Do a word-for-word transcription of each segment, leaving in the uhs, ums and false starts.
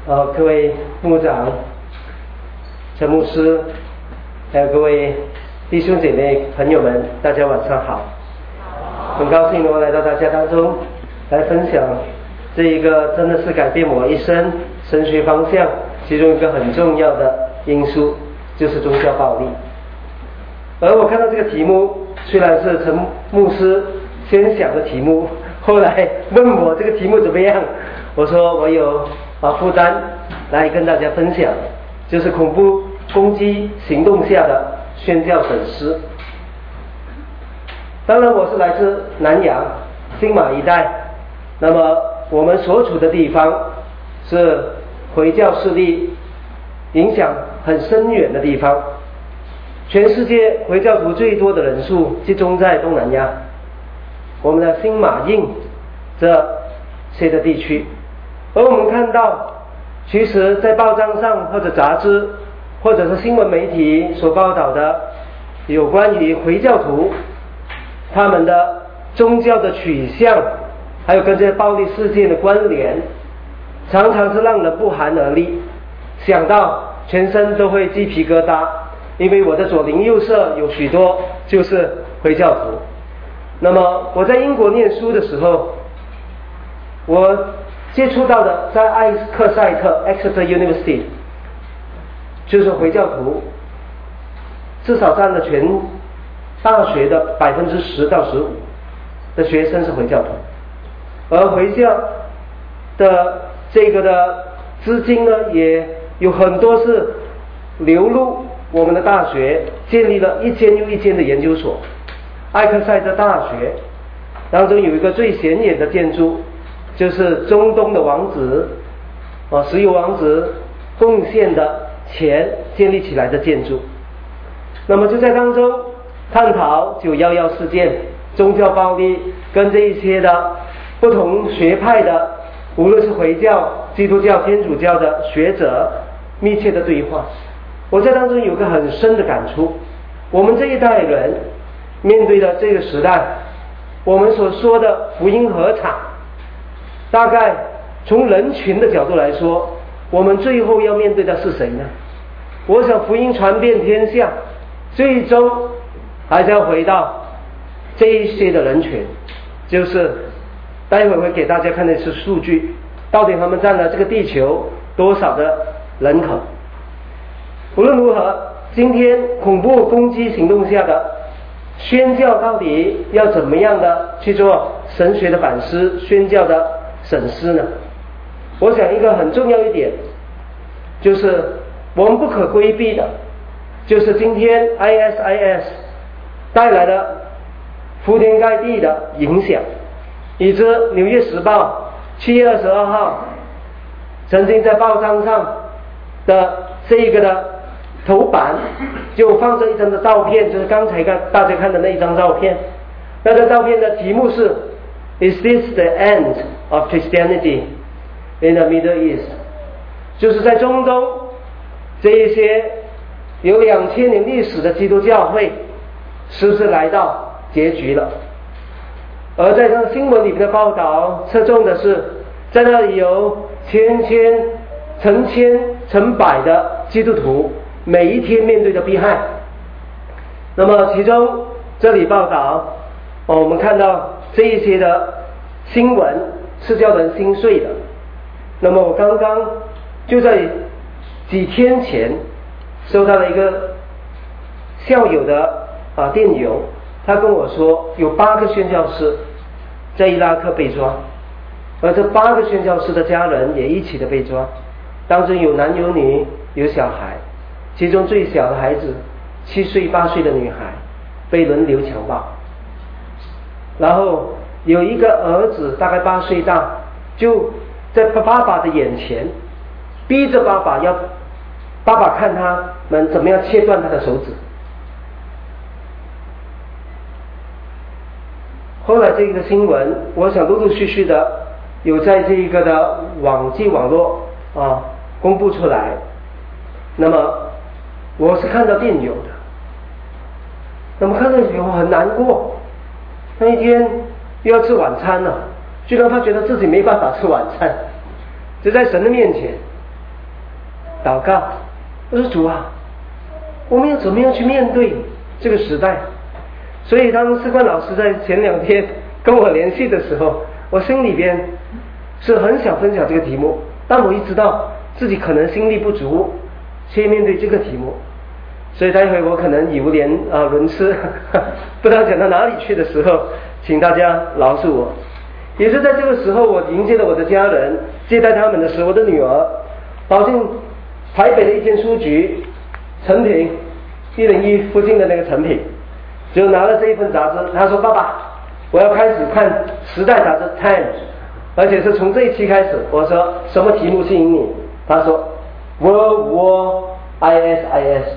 呃，各位牧长、陈牧师，还有各位弟兄姐妹朋友们，大家晚上好。很高兴我来到大家当中，来分享这一个真的是改变我一生神学方向其中一个很重要的因素，就是宗教暴力。而我看到这个题目，虽然是陈牧师先想的题目，后来问我这个题目怎么样，我说我有啊负担来跟大家分享，就是恐怖攻击行动下的宣教损失。当然我是来自南洋新马一带，那么我们所处的地方是回教势力影响很深远的地方，全世界回教徒最多的人数集中在东南亚，我们的新马印这些的地区。而我们看到，其实在报章上或者杂志或者是新闻媒体所报道的有关于回教徒他们的宗教的取向，还有跟这些暴力事件的关联，常常是让人不寒而栗，想到全身都会鸡皮疙瘩。因为我的左邻右舍有许多就是回教徒。那么我在英国念书的时候，我接触到的在艾克塞特 Exeter University 就是回教徒至少占了全大学的百分之十到十五的学生是回教徒，而回教的这个的资金呢，也有很多是流入我们的大学，建立了一间又一间的研究所。艾克塞特大学当中有一个最显眼的建筑，就是中东的王子啊，石油王子贡献的钱建立起来的建筑。那么就在当中探讨九一一事件、宗教暴力跟这一些的不同学派的，无论是回教、基督教、天主教的学者密切的对话。我在当中有个很深的感触，我们这一代人面对的这个时代，我们所说的福音禾场，大概从人群的角度来说，我们最后要面对的是谁呢？我想福音传遍天下，最终还是要回到这一些的人群，就是待会会给大家看的是数据，到底他们占了这个地球多少的人口。无论如何，今天恐怖攻击行动下的宣教到底要怎么样的去做神学的反思、宣教的审思呢？我想一个很重要一点，就是我们不可规避的，就是今天 I S I S 带来的铺天盖地的影响，以致《纽约时报》七月二十二号曾经在报章上的这一个的头版就放着一张的照片，就是刚才看大家看的那一张照片。那个照片的题目是 Is this the end of Christianity in the Middle East？ 就是在中东这一些有两千年历史的基督教会是不是来到结局了？而在这个新闻里面的报道侧重的是，在那里有千千成千成百的基督徒每一天面对的迫害。那么其中这里报道、哦、我们看到这一些的新闻是叫人心碎的。那么我刚刚就在几天前收到了一个校友的啊电邮，他跟我说有八个宣教士在伊拉克被抓，而这八个宣教士的家人也一起的被抓，当中有男有女有小孩，其中最小的孩子七岁八岁的女孩被轮流强暴，然后有一个儿子大概八岁大，就在爸爸的眼前逼着爸爸要爸爸看他们怎么样切断他的手指。后来这个新闻我想陆陆续续的有在这个的网际网络啊公布出来，那么我是看到电邮的，那么看到以后很难过，那一天又要吃晚餐了，居然他觉得自己没办法吃晚餐，就在神的面前祷告，我说主啊，我们要怎么样去面对这个时代？所以当士官老师在前两天跟我联系的时候，我心里边是很想分享这个题目，但我一知道自己可能心力不足去面对这个题目，所以待会我可能语无伦啊伦次，不知道讲到哪里去的时候，请大家饶恕我。也是在这个时候，我迎接了我的家人，接待他们的时候，我的女儿跑进台北的一间书局，诚品一零一附近的那个诚品，就拿了这一份杂志，他说：“爸爸，我要开始看《时代》杂志 Times， 而且是从这一期开始。”我说：“什么题目吸引你？”他说 ：“World War I S I S。”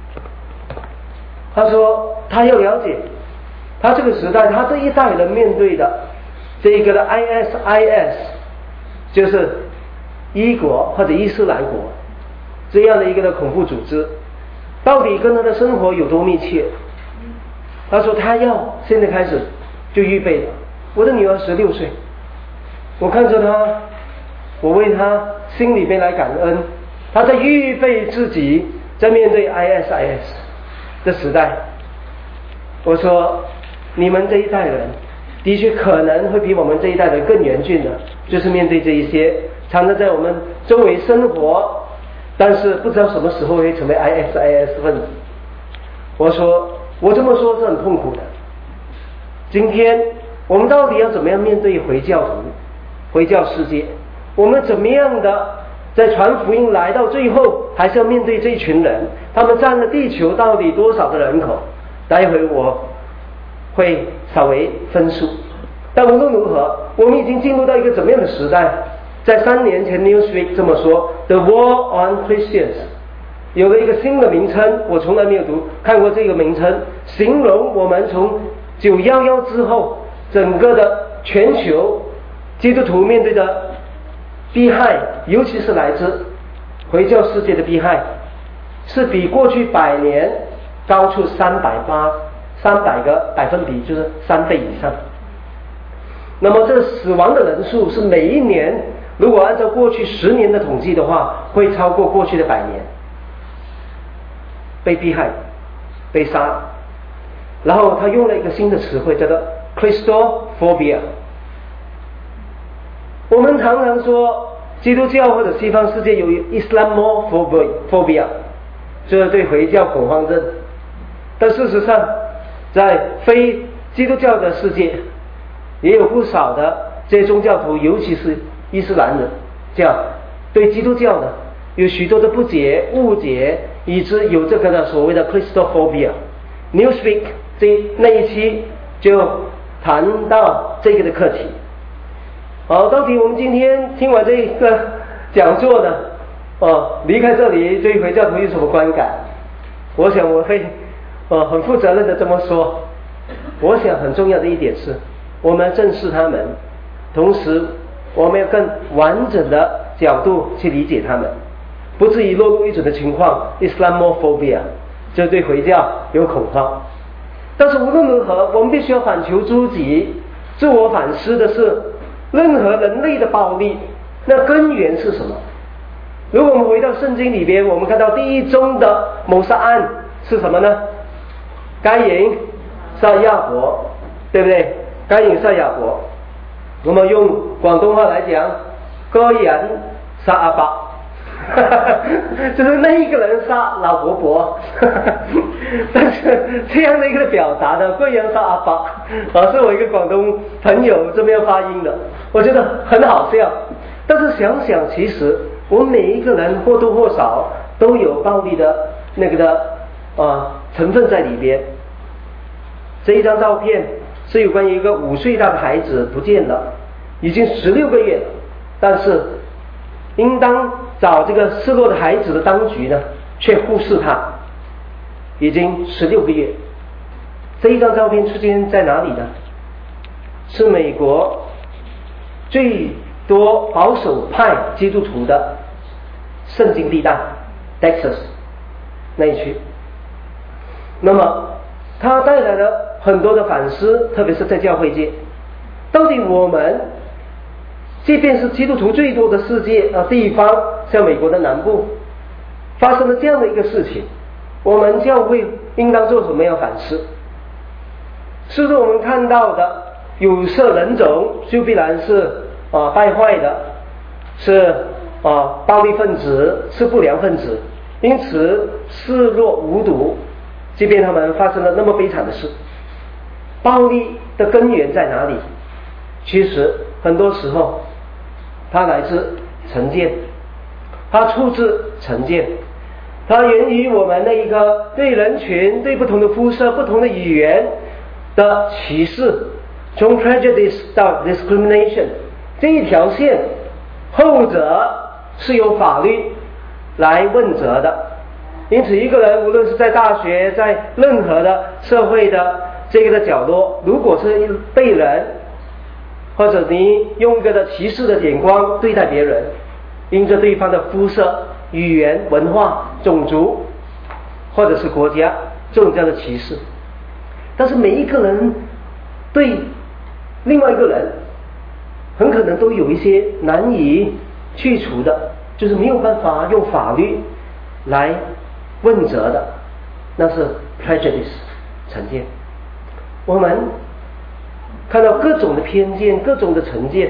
他说他要了解他这个时代，他这一代人面对的这一个的 I S I S， 就是伊国或者伊斯兰国这样的一个的恐怖组织，到底跟他的生活有多密切？他说他要现在开始就预备了。我的女儿十六岁，我看着她，我为她心里边来感恩，她在预备自己在面对 I S I S 的时代。我说你们这一代人的确可能会比我们这一代人更严峻的，就是面对这一些常常在我们周围生活，但是不知道什么时候会成为 I S I S 分子。我说我这么说是很痛苦的。今天我们到底要怎么样面对回教徒、回教世界？我们怎么样的在传福音来到最后，还是要面对这一群人？他们占了地球到底多少的人口？待会我会稍微分述。但无论如何，我们已经进入到一个怎么样的时代？在三年前 Newsweek 这么说 The War on Christians 有了一个新的名称，我从来没有读看过这个名称，形容我们从九一一之后整个的全球基督徒面对的迫害，尤其是来自回教世界的迫害，是比过去百年高出三百八三百个百分比，就是三倍以上。那么这个死亡的人数是每一年，如果按照过去十年的统计的话，会超过过去的百年。被迫害、被杀，然后他用了一个新的词汇叫做 Christophobia。我们常常说基督教或者西方世界有 Islamophobia， 就是对回教恐慌症，但事实上在非基督教的世界也有不少的这些宗教徒，尤其是伊斯兰人教对基督教呢有许多的不解、误解，以致有这个的所谓的 Christophobia。 Newsweek 这那一期就谈到这个的课题。好，到底我们今天听完这个讲座呢，哦，离开这里对回教徒有什么观感？我想我会哦很负责任的这么说。我想很重要的一点是，我们正视他们，同时我们要更完整的角度去理解他们，不至于落入一种的情况 Islamophobia， 就对回教有恐慌。但是无论如何，我们必须要反求诸己，自我反思的是，任何人类的暴力，那根源是什么？如果我们回到圣经里边，我们看到第一宗的谋杀案是什么呢？该隐杀亚伯，对不对？该隐杀亚伯，我们用广东话来讲，该隐杀阿伯。就是那一个人杀老伯伯，但是这样的一个表达呢，贵阳杀阿伯，啊，是我一个广东朋友这么样发音的，我觉得很好笑。但是想想，其实我们每一个人或多或少都有暴力的那个的啊成分在里边。这一张照片是有关于一个五岁大的孩子不见了，已经十六个月了，但是应当找这个失落的孩子的当局呢，却忽视他，已经十六个月。这一张照片出现在哪里呢？是美国最多保守派基督徒的圣经地带 Texas 那一区。那么它带来了很多的反思，特别是在教会界，到底我们即便是基督徒最多的世界呃地方，像美国的南部， 发生了这样的一个事情，我们教会应当做什么样的反思？是不是我们看到的有色人种就必然是啊败坏的，是啊暴力分子，是不良分子，因此视若无睹，即便他们发生了那么悲惨的事？暴力的根源在哪里？其实很多时候它来自成见，它出自成见，它源于我们的一个对人群、对不同的肤色、不同的语言的歧视，从 prejudice 到 discrimination 这一条线，后者是由法律来问责的。因此一个人无论是在大学，在任何的社会的这个的角落，如果是被人或者你用一个的歧视的眼光对待别人，因着对方的肤色、语言、文化、种族或者是国家这种这样的歧视，但是每一个人对另外一个人很可能都有一些难以去除的，就是没有办法用法律来问责的，那是 prejudice 成见。我们看到各种的偏见，各种的成见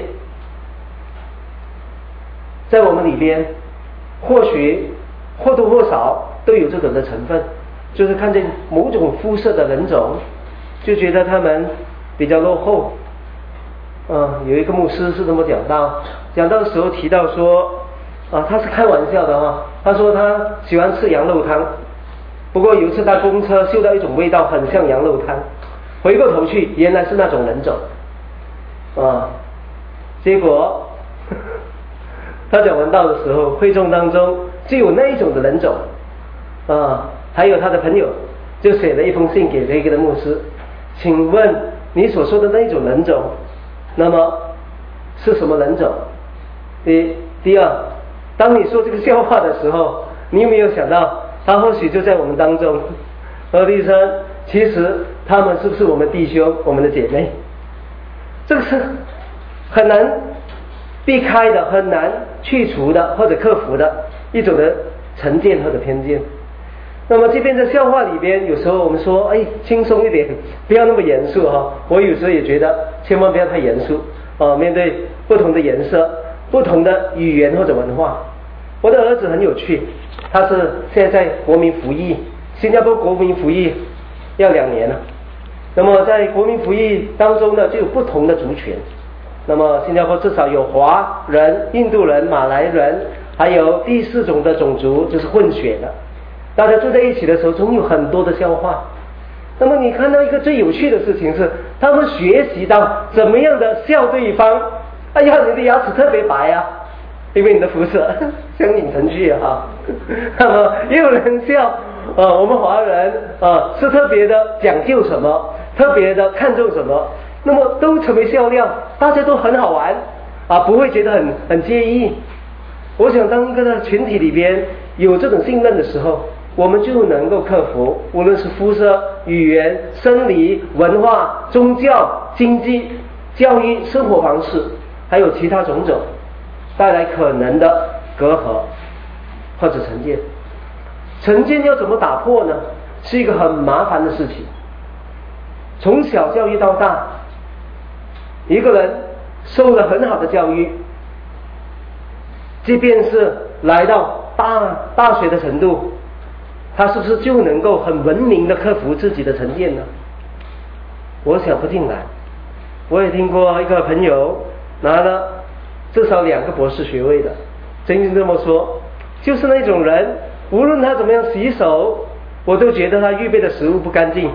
在我们里边，或许或多或少都有这种的成分，就是看见某种肤色的人种就觉得他们比较落后。嗯，有一个牧师是这么讲到，讲到的时候提到说啊，他是开玩笑的哈，他说他喜欢吃羊肉汤，不过有一次他公车嗅到一种味道很像羊肉汤，回过头去原来是那种人种啊，结果呵呵他讲完道的时候，会众当中就有那一种的人种啊，还有他的朋友就写了一封信给这个的牧师，请问你所说的那一种人种，那么是什么人种？第第二，当你说这个笑话的时候，你有没有想到他或许就在我们当中？而第三，其实他们是不是我们弟兄、我们的姐妹？这个是很难避开的，很难去除的，或者克服的一种的成见或者偏见。那么即便在笑话里边，有时候我们说哎轻松一点，不要那么严肃哈。我有时候也觉得千万不要太严肃啊，面对不同的颜色、不同的语言或者文化。我的儿子很有趣，他是现在在国民服役，新加坡国民服役要两年了。那么在国民服役当中呢，就有不同的族群。那么新加坡至少有华人、印度人、马来人，还有第四种的种族，就是混血的。大家住在一起的时候，总有很多的笑话。那么你看到一个最有趣的事情是，他们学习到怎么样的笑对方。哎呀，你的牙齿特别白啊，因为你的肤色相映成趣啊。那么也有人笑，呃，我们华人呃是特别的讲究什么，特别的看重什么，那么都成为笑料，大家都很好玩啊，不会觉得很很介意。我想当一个的群体里边有这种信任的时候，我们就能够克服无论是肤色、语言、生理、文化、宗教、经济、教育、生活方式，还有其他种种带来可能的隔阂或者成见。成见要怎么打破呢？是一个很麻烦的事情。从小教育到大，一个人受了很好的教育，即便是来到大大学的程度，他是不是就能够很文明的克服自己的成见呢？我想不尽然。我也听过一个朋友拿了至少两个博士学位的，曾经这么说，就是那种人无论他怎么样洗手，我都觉得他预备的食物不干净。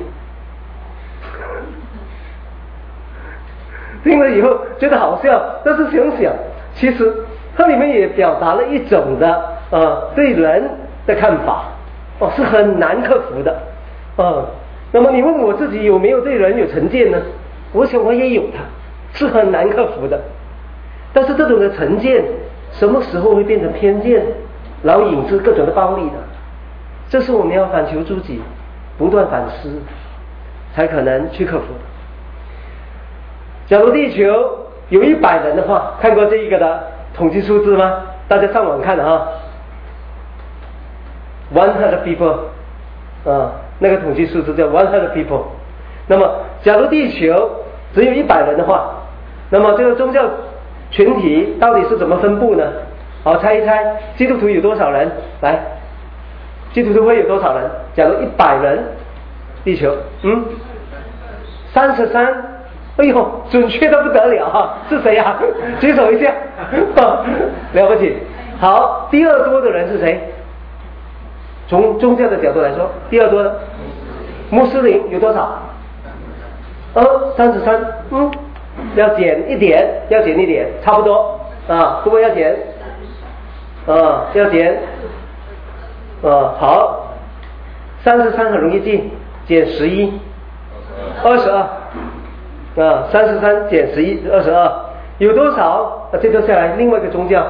听了以后觉得好笑，但是想想其实它里面也表达了一种的呃对人的看法，哦，是很难克服的啊、呃。那么你问我自己有没有对人有成见呢？我想我也有它，是很难克服的。但是这种的成见什么时候会变成偏见，然后引致各种的暴力呢？这是我们要反求诸己，不断反思，才可能去克服的。假如地球有一百人的话，看过这一个的统计数字吗？大家上网看啊。 one hundred people， 啊，那个统计数字叫 one hundred people。那么，假如地球只有一百人的话，那么这个宗教群体到底是怎么分布呢？好，猜一猜，基督徒有多少人？来，基督徒会有多少人？假如一百人，地球，嗯，三十三。哎呦，准确的不得了哈！是谁呀、啊？举手一下，了不起。好，第二多的人是谁？从宗教的角度来说，第二多的穆斯林有多少？呃，三十三。嗯，要减一点，要减一点，差不多啊。不过要减，啊，要减。啊，好，三十三很容易记，减十一，二十二。啊，三十三减十一，二十二，有多少？啊，这个下来另外一个宗教，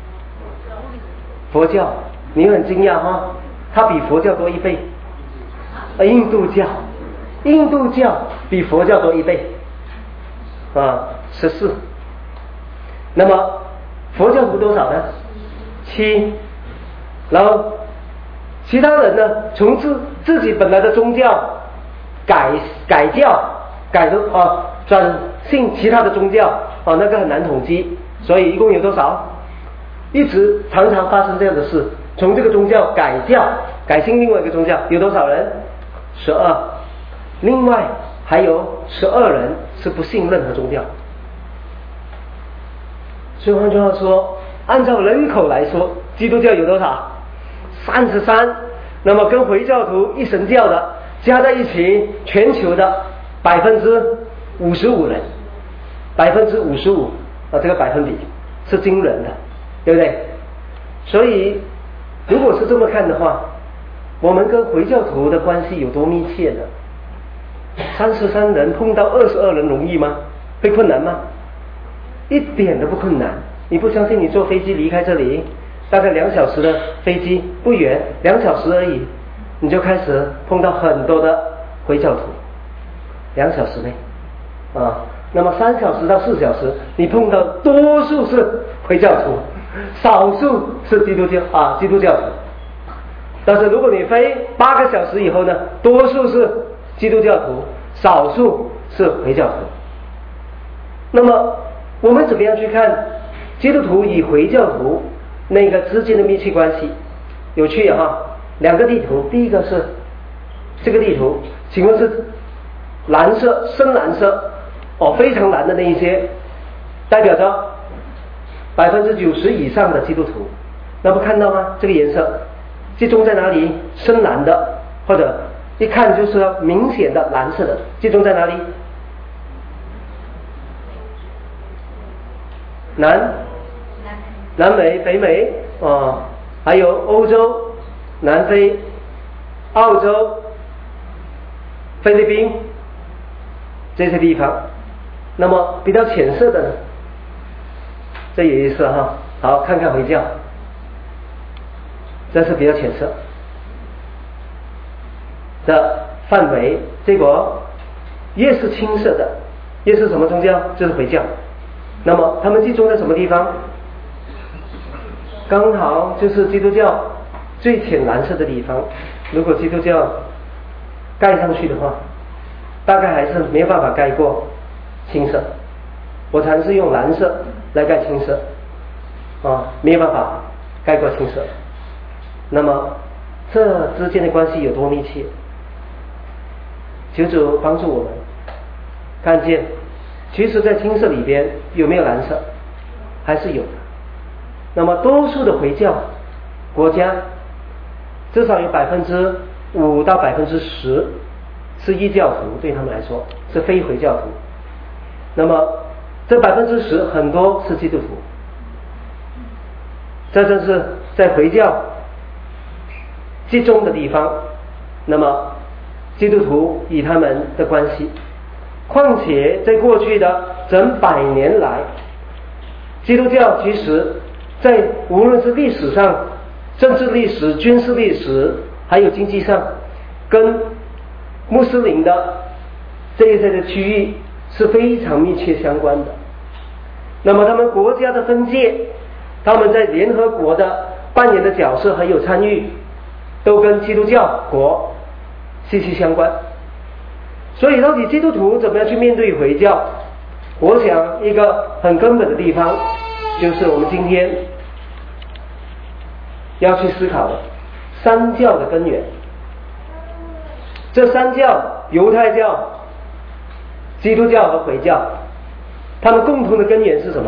佛教，你很惊讶哈，它比佛教多一倍。啊，印度教，印度教比佛教多一倍，啊，十四。那么佛教徒多少呢？七。然后其他人呢，从自自己本来的宗教改改教，改成啊。转信其他的宗教啊，那个很难统计，所以一共有多少？一直常常发生这样的事，从这个宗教改教，改信另外一个宗教，有多少人？十二。另外还有十二人是不信任何宗教。所以换句话说，按照人口来说，基督教有多少？三十三。那么跟回教徒一神教的加在一起，全球的百分之五十五人，百分之五十五啊，这个百分比是惊人的，对不对？所以，如果是这么看的话，我们跟回教徒的关系有多密切呢？三十三人碰到二十二人容易吗？会困难吗？一点都不困难。你不相信？你坐飞机离开这里，大概两小时的飞机，不远，两小时而已，你就开始碰到很多的回教徒，两小时内。啊，那么三小时到四小时，你碰到多数是回教徒，少数是基督教啊基督教徒。但是如果你飞八个小时以后呢，多数是基督教徒，少数是回教徒。那么我们怎么样去看基督徒与回教徒那个之间的密切关系？有趣哈，两个地图，第一个是这个地图，请问是蓝色，深蓝色。哦，非常蓝的那一些，代表着百分之九十以上的基督徒。那不看到吗？这个颜色集中在哪里？深蓝的，或者一看就是明显的蓝色的，集中在哪里？南、南美、北美啊、哦，还有欧洲、南非、澳洲、菲律宾这些地方。那么比较浅色的呢，这有意思哈。好，看看回教，这是比较浅色的范围。结果越是青色的，越是什么宗教？就是回教。那么他们集中在什么地方？刚好就是基督教最浅蓝色的地方。如果基督教盖上去的话，大概还是没有办法盖过青色。我尝试用蓝色来盖青色啊，没有办法盖过青色。那么这之间的关系有多密切？求主帮助我们看见，其实在青色里边有没有蓝色？还是有的。那么多数的回教国家，至少有百分之五到百分之十是异教徒，对他们来说是非回教徒。那么这百分之十很多是基督徒，这正是在回教集中的地方。那么基督徒与他们的关系，况且在过去的整百年来，基督教其实在无论是历史上、政治历史、军事历史，还有经济上，跟穆斯林的这一些的区域是非常密切相关的。那么他们国家的分界，他们在联合国的扮演的角色还有参与， 都跟基督教国息息相关。所以到底基督徒怎么样去面对回教？我想一个很根本的地方，就是我们今天要去思考的三教的根源。这三教，犹太教、基督教和回教，他们共同的根源是什么？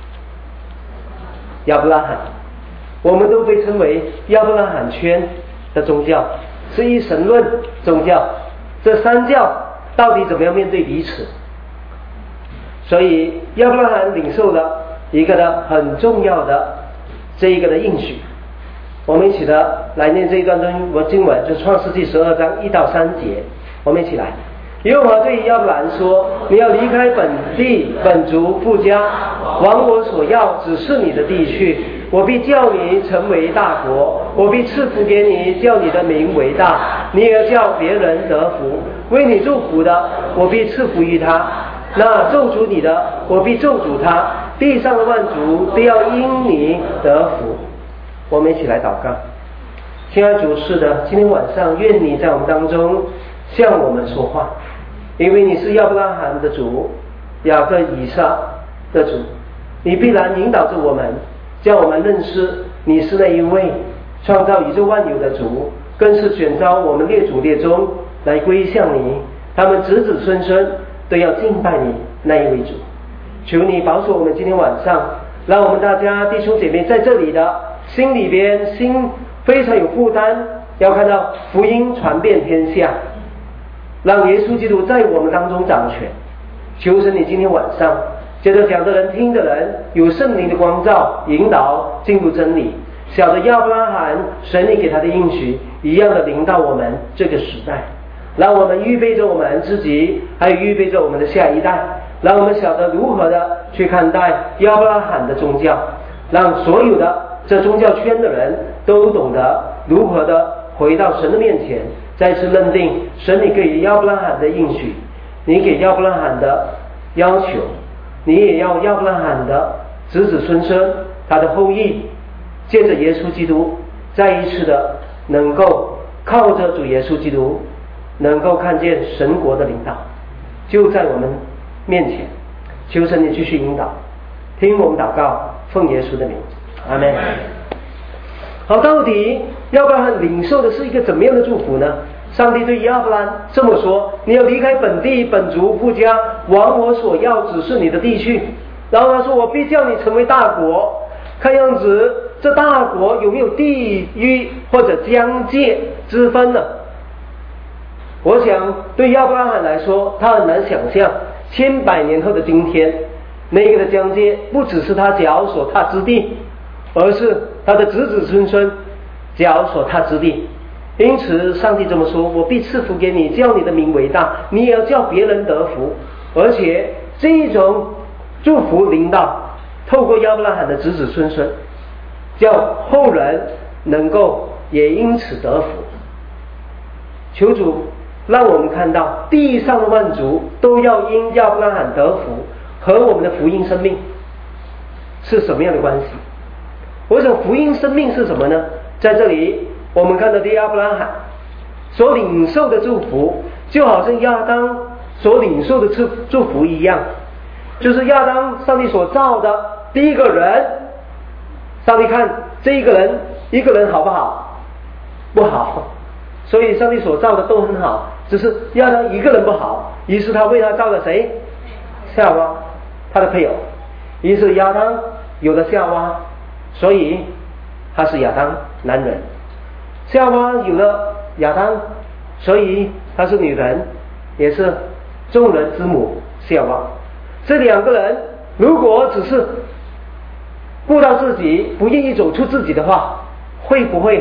亚伯拉罕。我们都被称为亚伯拉罕圈的宗教，是一神论宗教。这三教到底怎么样面对彼此？所以亚伯拉罕领受了一个的很重要的这一个的应许。我们一起的来念这一段经文，就是创世纪十二章一到三节。我们一起来。耶和华对亚伯兰说：你要离开本地本族父家，往我所要指示你的地去。我必叫你成为大国，我必赐福给你，叫你的名为大，你也要叫别人得福。为你祝福的，我必赐福于他；那咒诅你的，我必咒诅他。地上的万族都要因你得福。我们一起来祷告。亲爱主，是的，今天晚上愿你在我们当中向我们说话，因为你是亚伯拉罕的主，雅各以撒的主，你必然引导着我们，叫我们认识你是那一位创造宇宙万有的主，更是选召我们列祖列宗来归向你，他们子子孙孙都要敬拜你那一位主。求你保守我们今天晚上，让我们大家弟兄姐妹在这里的心里边心非常有负担，要看到福音传遍天下，让耶稣基督在我们当中掌权。求神你今天晚上接着讲的人听的人有圣灵的光照引导进入真理，晓得亚伯拉罕神你给他的应许一样的临到我们这个时代，让我们预备着我们自己，还有预备着我们的下一代，让我们晓得如何的去看待亚伯拉罕的宗教，让所有的这宗教圈的人都懂得如何的回到神的面前，再次认定神你给亚伯拉罕的应许，你给亚伯拉罕的要求，你也要亚伯拉罕的子子孙孙他的后裔借着耶稣基督再一次的能够靠着主耶稣基督能够看见神国的领导就在我们面前。求神你继续引导，听我们祷告，奉耶稣的名，阿们。好，到底亚伯拉罕领受的是一个怎么样的祝福呢？上帝对亚伯兰这么说：你要离开本地本族父家，往我所要指示你的地去。然后他说：我必叫你成为大国。看样子这大国有没有地域或者疆界之分呢？我想对亚伯拉罕来说，他很难想象千百年后的今天，那个的疆界不只是他脚所踏之地，而是他的子子孙孙脚所踏之地。因此上帝这么说：我必赐福给你，叫你的名为大，你也要叫别人得福。而且这一种祝福临到透过亚伯拉罕的子子孙孙，叫后人能够也因此得福。求主让我们看到地上的万族都要因亚伯拉罕得福，和我们的福音生命是什么样的关系？我想福音生命是什么呢？在这里我们看到的亚伯拉罕所领受的祝福，就好像亚当所领受的祝福一样，就是亚当上帝所造的第一个人，上帝看这一个人一个人好不好？不好，所以上帝所造的都很好，只是亚当一个人不好，于是他为他造了谁？夏娃，他的配偶。于是亚当有了夏娃，所以他是亚当男人。夏娃有了亚当，所以她是女人，也是众人之母夏娃。这两个人如果只是顾到自己，不愿意走出自己的话，会不会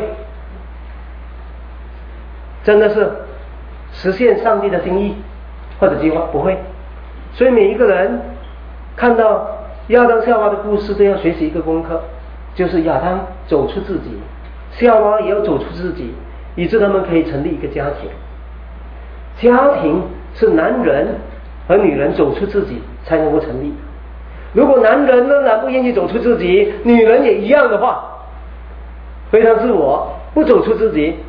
真的是实现上帝的心意或者计划？不会。所以每一个人看到亚当夏娃的故事都要学习一个功课，就是亚当走出自己，夏娃也要走出自己，以致他们可以成立一个家庭。家庭是男人和女人走出自己才能够成立。如果男人仍然不愿意走出自己，女人也一样的话，非常自我，不走出自己，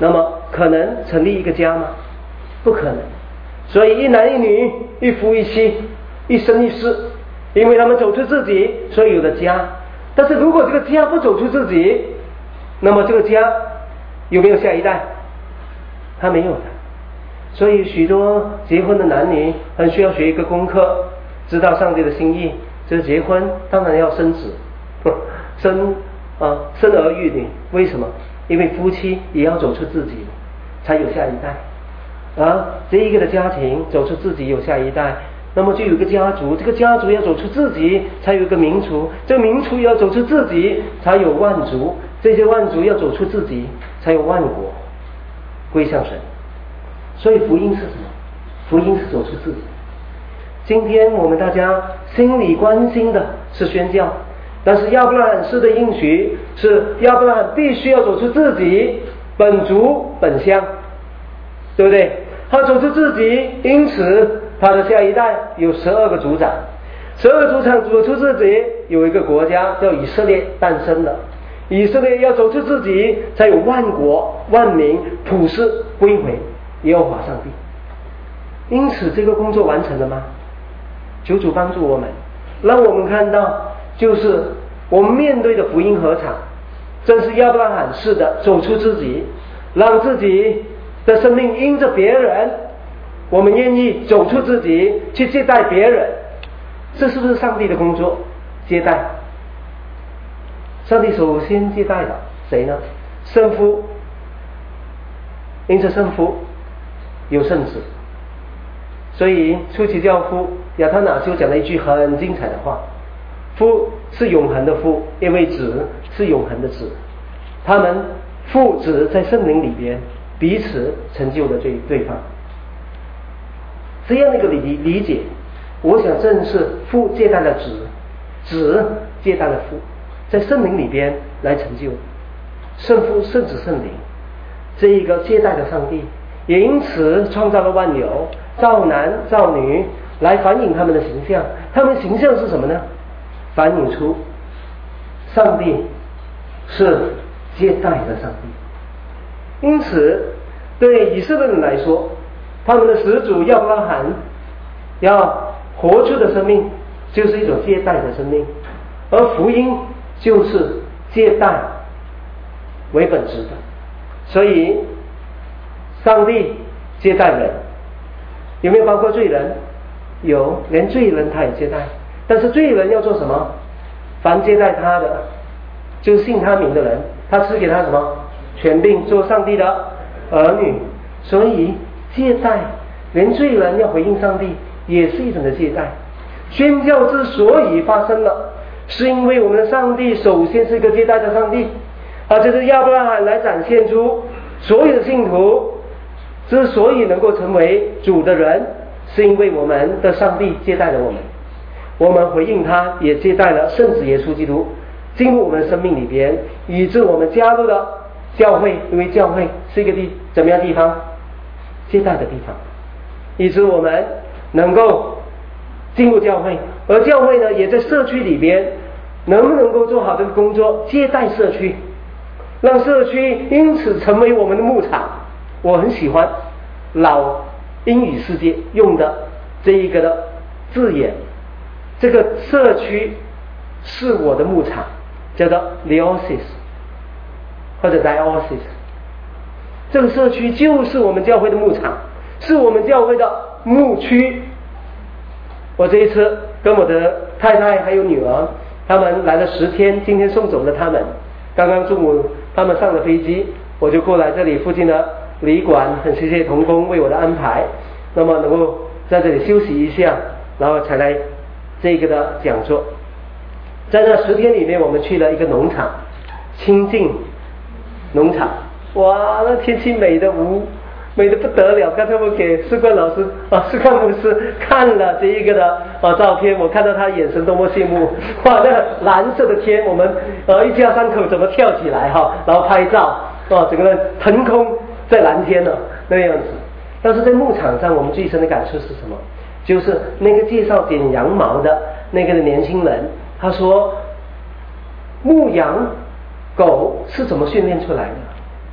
那么可能成立一个家吗？不可能。所以一男一女，一夫一妻，一生一世，因为他们走出自己，所以有了家。但是如果这个家不走出自己，那么这个家有没有下一代？他没有的。所以许多结婚的男女很需要学一个功课，知道上帝的心意，就是结婚当然要生子，生啊生儿育女。为什么？因为夫妻也要走出自己，才有下一代。而这一个的家庭走出自己有下一代，那么就有一个家族，这个家族要走出自己，才有一个民族，这个民族要走出自己，才有万族，这些万族要走出自己，才有万国归向神。所以福音是什么？福音是走出自己。今天我们大家心里关心的是宣教，但是亚伯拉罕式的应许是亚伯拉罕必须要走出自己本族本乡，对不对？他走出自己，因此他的下一代有十二个族长，十二个族长走出自己，有一个国家叫以色列诞生了。以色列要走出自己，才有万国万民普世归回耶和华上帝。因此这个工作完成了吗？求主帮助我们，让我们看到，就是我们面对的福音禾场，正是亚伯拉罕式的走出自己，让自己的生命因着别人，我们愿意走出自己去接待别人。这是不是上帝的工作？接待。上帝首先接待了谁呢？圣父。因着圣父有圣子，所以初期教父亚他那修讲了一句很精彩的话：父是永恒的父，因为子是永恒的子，他们父子在圣灵里边彼此成就了对对方。这样的一个理理解，我想正是父接待了子，子接待了父，在圣灵里边来成就圣父圣子圣灵这一个接待的上帝，也因此创造了万有，造男造女来反映他们的形象。他们形象是什么呢？反映出上帝是接待的上帝。因此对以色列人来说，他们的始祖亚伯拉罕要活出的生命就是一种接待的生命，而福音就是接待为本质的。所以上帝接待人，有没有包括罪人？有，连罪人他也接待。但是罪人要做什么？凡接待他的，就是信他名的人，他赐给他什么？权柄做上帝的儿女。所以接待连罪人要回应上帝，也是一种的接待。宣教之所以发生了，是因为我们的上帝首先是一个接待的上帝，而这是亚伯拉罕来展现出所有的信徒之所以能够成为主的人，是因为我们的上帝接待了我们，我们回应他，也接待了圣子耶稣基督进入我们的生命里边，以致我们加入了教会。因为教会是一个地怎么样地方？接待的地方，以致我们能够进入教会。而教会呢，也在社区里边能不能够做好这个工作，接待社区，让社区因此成为我们的牧场。我很喜欢老英语世界用的这一个的字眼，这个社区是我的牧场，叫做 Diocese 或者 Diocese。 这个社区就是我们教会的牧场，是我们教会的牧区。我这一次跟我的太太还有女儿，他们来了十天，今天送走了他们。刚刚中午他们上了飞机，我就过来这里附近的旅馆，很谢谢同工为我的安排，那么能够在这里休息一下，然后才来这个的讲座。在那十天里面，我们去了一个农场，清境农场。哇，那天气美的无美的不得了！刚才我给士冠老师啊，士冠牧师看了这一个的啊照片，我看到他眼神多么羡慕。哇，那蓝色的天，我们呃一家三口怎么跳起来哈，然后拍照啊，整个人腾空在蓝天呢那样子。但是在牧场上，我们最深的感触是什么？就是那个介绍剪羊毛的那个的年轻人，他说牧羊狗是怎么训练出来的？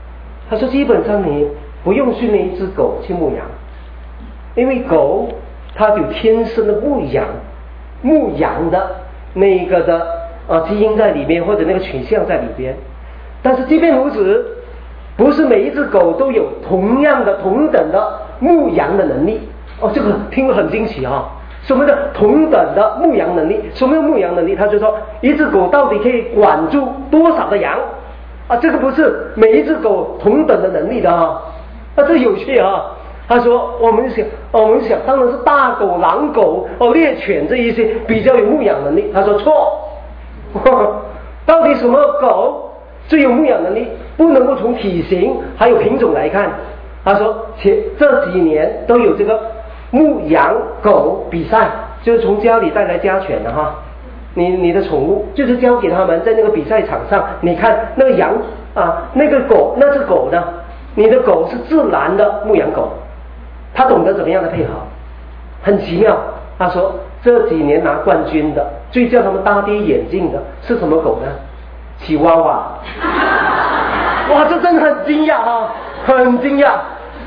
他说基本上你不用训练一只狗去牧羊，因为狗它有天生的牧羊牧羊的那个的啊基因在里面，或者那个取向在里边。但是即便如此，不是每一只狗都有同样的同等的牧羊的能力。哦，这个听了很惊奇啊！什么的同等的牧羊能力？什么叫牧羊能力？他就说一只狗到底可以管住多少的羊啊？这个不是每一只狗同等的能力的啊！啊，这有趣啊！他说我们想，我们想当然是大狗、狼狗、哦猎犬这一些比较有牧羊能力。他说错，到底什么狗最有牧养能力？不能够从体型还有品种来看。他说前这几年都有这个牧羊狗比赛，就是从家里带来家犬的哈，你你的宠物就是交给他们，在那个比赛场上，你看那个羊啊，那个狗，那只狗呢，你的狗是自然的牧羊狗，它懂得怎么样的配合，很奇妙。他说这几年拿冠军的，最叫他们大跌眼镜的是什么狗呢？吉娃娃。哇，这真的很惊讶啊，很惊讶。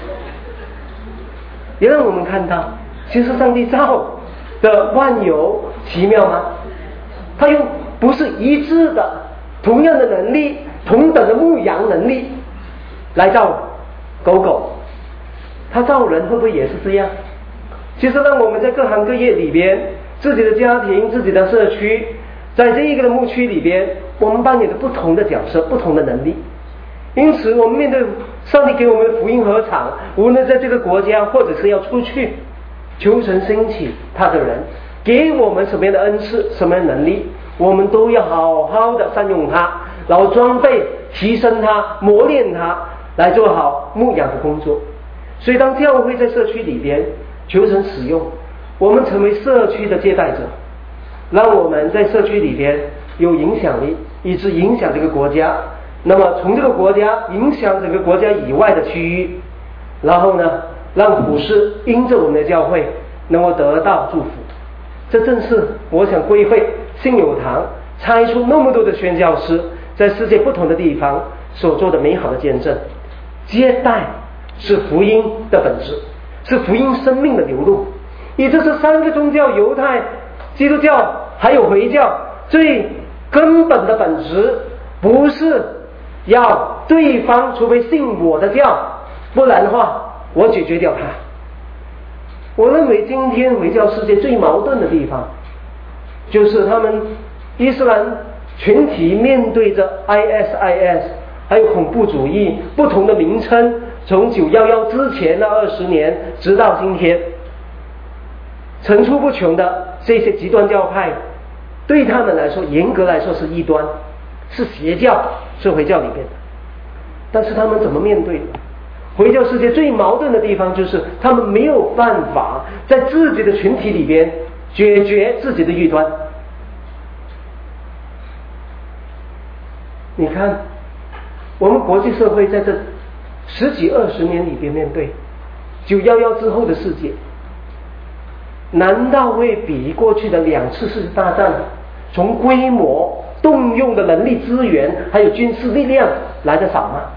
也让我们看到，其实上帝造的万有奇妙吗？他用不是一致的同样的能力，同等的牧羊能力来造狗狗，他造人会不会也是这样？其实让我们在各行各业里边，自己的家庭、自己的社区，在这一个的牧区里边，我们扮演着不同的角色、不同的能力。因此我们面对上帝给我们的福音禾场，无论在这个国家或者是要出去，求神兴起他的人，给我们什么样的恩赐、什么样的能力，我们都要好好的善用它，然后装备提升它，磨练它，来做好牧养的工作。所以当教会在社区里边求神使用，我们成为社区的接待者，让我们在社区里边有影响力，以致影响这个国家，那么从这个国家影响整个国家以外的区域，然后呢让普世因着我们的教会能够得到祝福。这正是我想归会信友堂拆出那么多的宣教师在世界不同的地方所做的美好的见证。接待是福音的本质，是福音生命的流露，也就是三个宗教，犹太、基督教还有回教，最根本的本质不是要对方除非信我的教，不然的话我解决掉他。我认为今天回教世界最矛盾的地方，就是他们伊斯兰群体面对着 I S I S 还有恐怖主义不同的名称，从九一一之前的二十年直到今天，层出不穷的这些极端教派，对他们来说严格来说是异端，是邪教，是回教里面的。但是他们怎么面对的？回教世界最矛盾的地方就是他们没有办法在自己的群体里边解决自己的异端。你看我们国际社会在这十几二十年里边面对九一一之后的世界，难道会比过去的两次世界大战从规模、动用的人力资源还有军事力量来得少吗？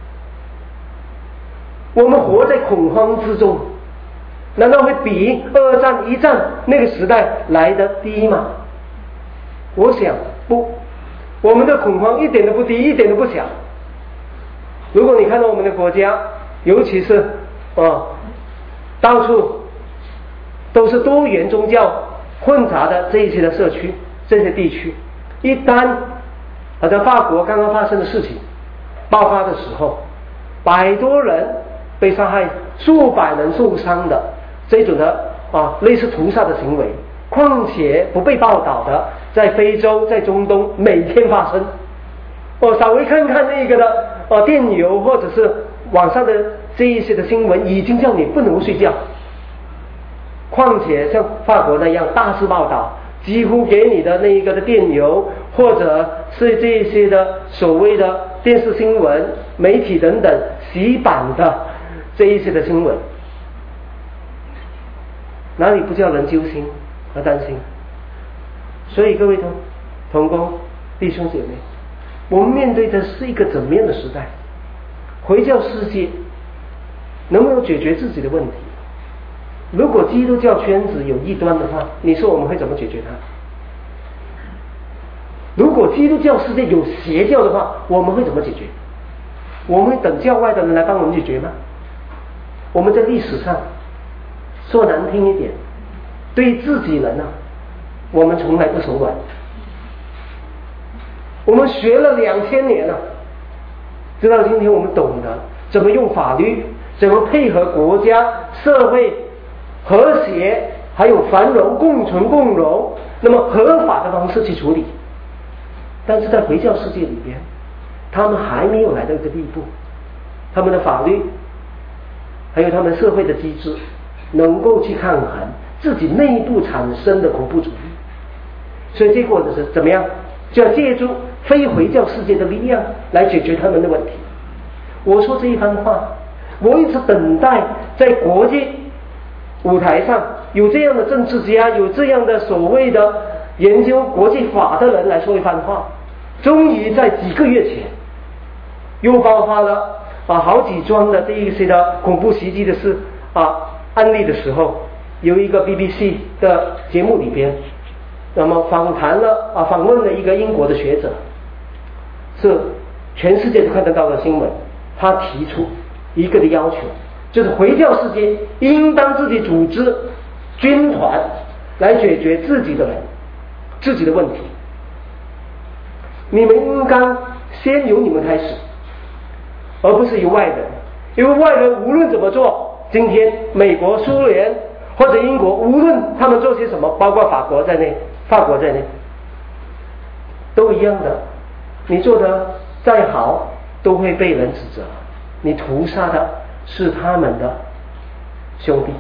我们活在恐慌之中，难道会比二战一战那个时代来得低吗？我想不，我们的恐慌一点都不低，一点都不小。如果你看到我们的国家，尤其是哦，到处都是多元宗教混杂的这一些的社区，这些地区，一旦好像法国刚刚发生的事情爆发的时候，百多人被杀害，数百人受伤的这种的啊类似屠杀的行为，况且不被报道的，在非洲、在中东每天发生。哦，稍微看看那个的哦电邮或者是网上的这一些的新闻，已经叫你不能睡觉。况且像法国那样大肆报道，几乎给你的那一个的电邮或者是这一些的所谓的电视新闻、媒体等等洗版的这一些的新闻，哪里不叫人揪心和担心？所以各位同同工弟兄姐妹，我们面对的是一个怎么样的时代？ 回教世界能不能解决自己的问题？如果基督教圈子有异端的话，你说我们会怎么解决它？如果基督教世界有邪教的话，我们会怎么解决？我们会等教外的人来帮我们解决吗？我们在历史上说难听一点，对自己人啊，我们从来不手软。我们学了两千年了，直到今天我们懂得怎么用法律，怎么配合国家社会和谐还有繁荣共存共荣，那么合法的方式去处理。但是在回教世界里边，他们还没有来到一个地步，他们的法律还有他们社会的机制能够去抗衡自己内部产生的恐怖主义，所以结果的是怎么样，就要借助非回教世界的力量来解决他们的问题。我说这一番话，我一直等待在国际舞台上有这样的政治家，有这样的所谓的研究国际法的人来说一番话。终于在几个月前又爆发了啊好几桩的这一些的恐怖袭击的事啊案例的时候，有一个 B B C 的节目里边，那么访谈了啊访问了一个英国的学者，是全世界都看得到的新闻。他提出一个的要求，就是回教世界应当自己组织军团来解决自己的人自己的问题。你们应该先由你们开始，而不是由外人，因为外人无论怎么做，今天美国、苏联或者英国，无论他们做些什么，包括法国在内法国在内都一样的，你做的再好都会被人指责，你屠杀的是他们的兄弟。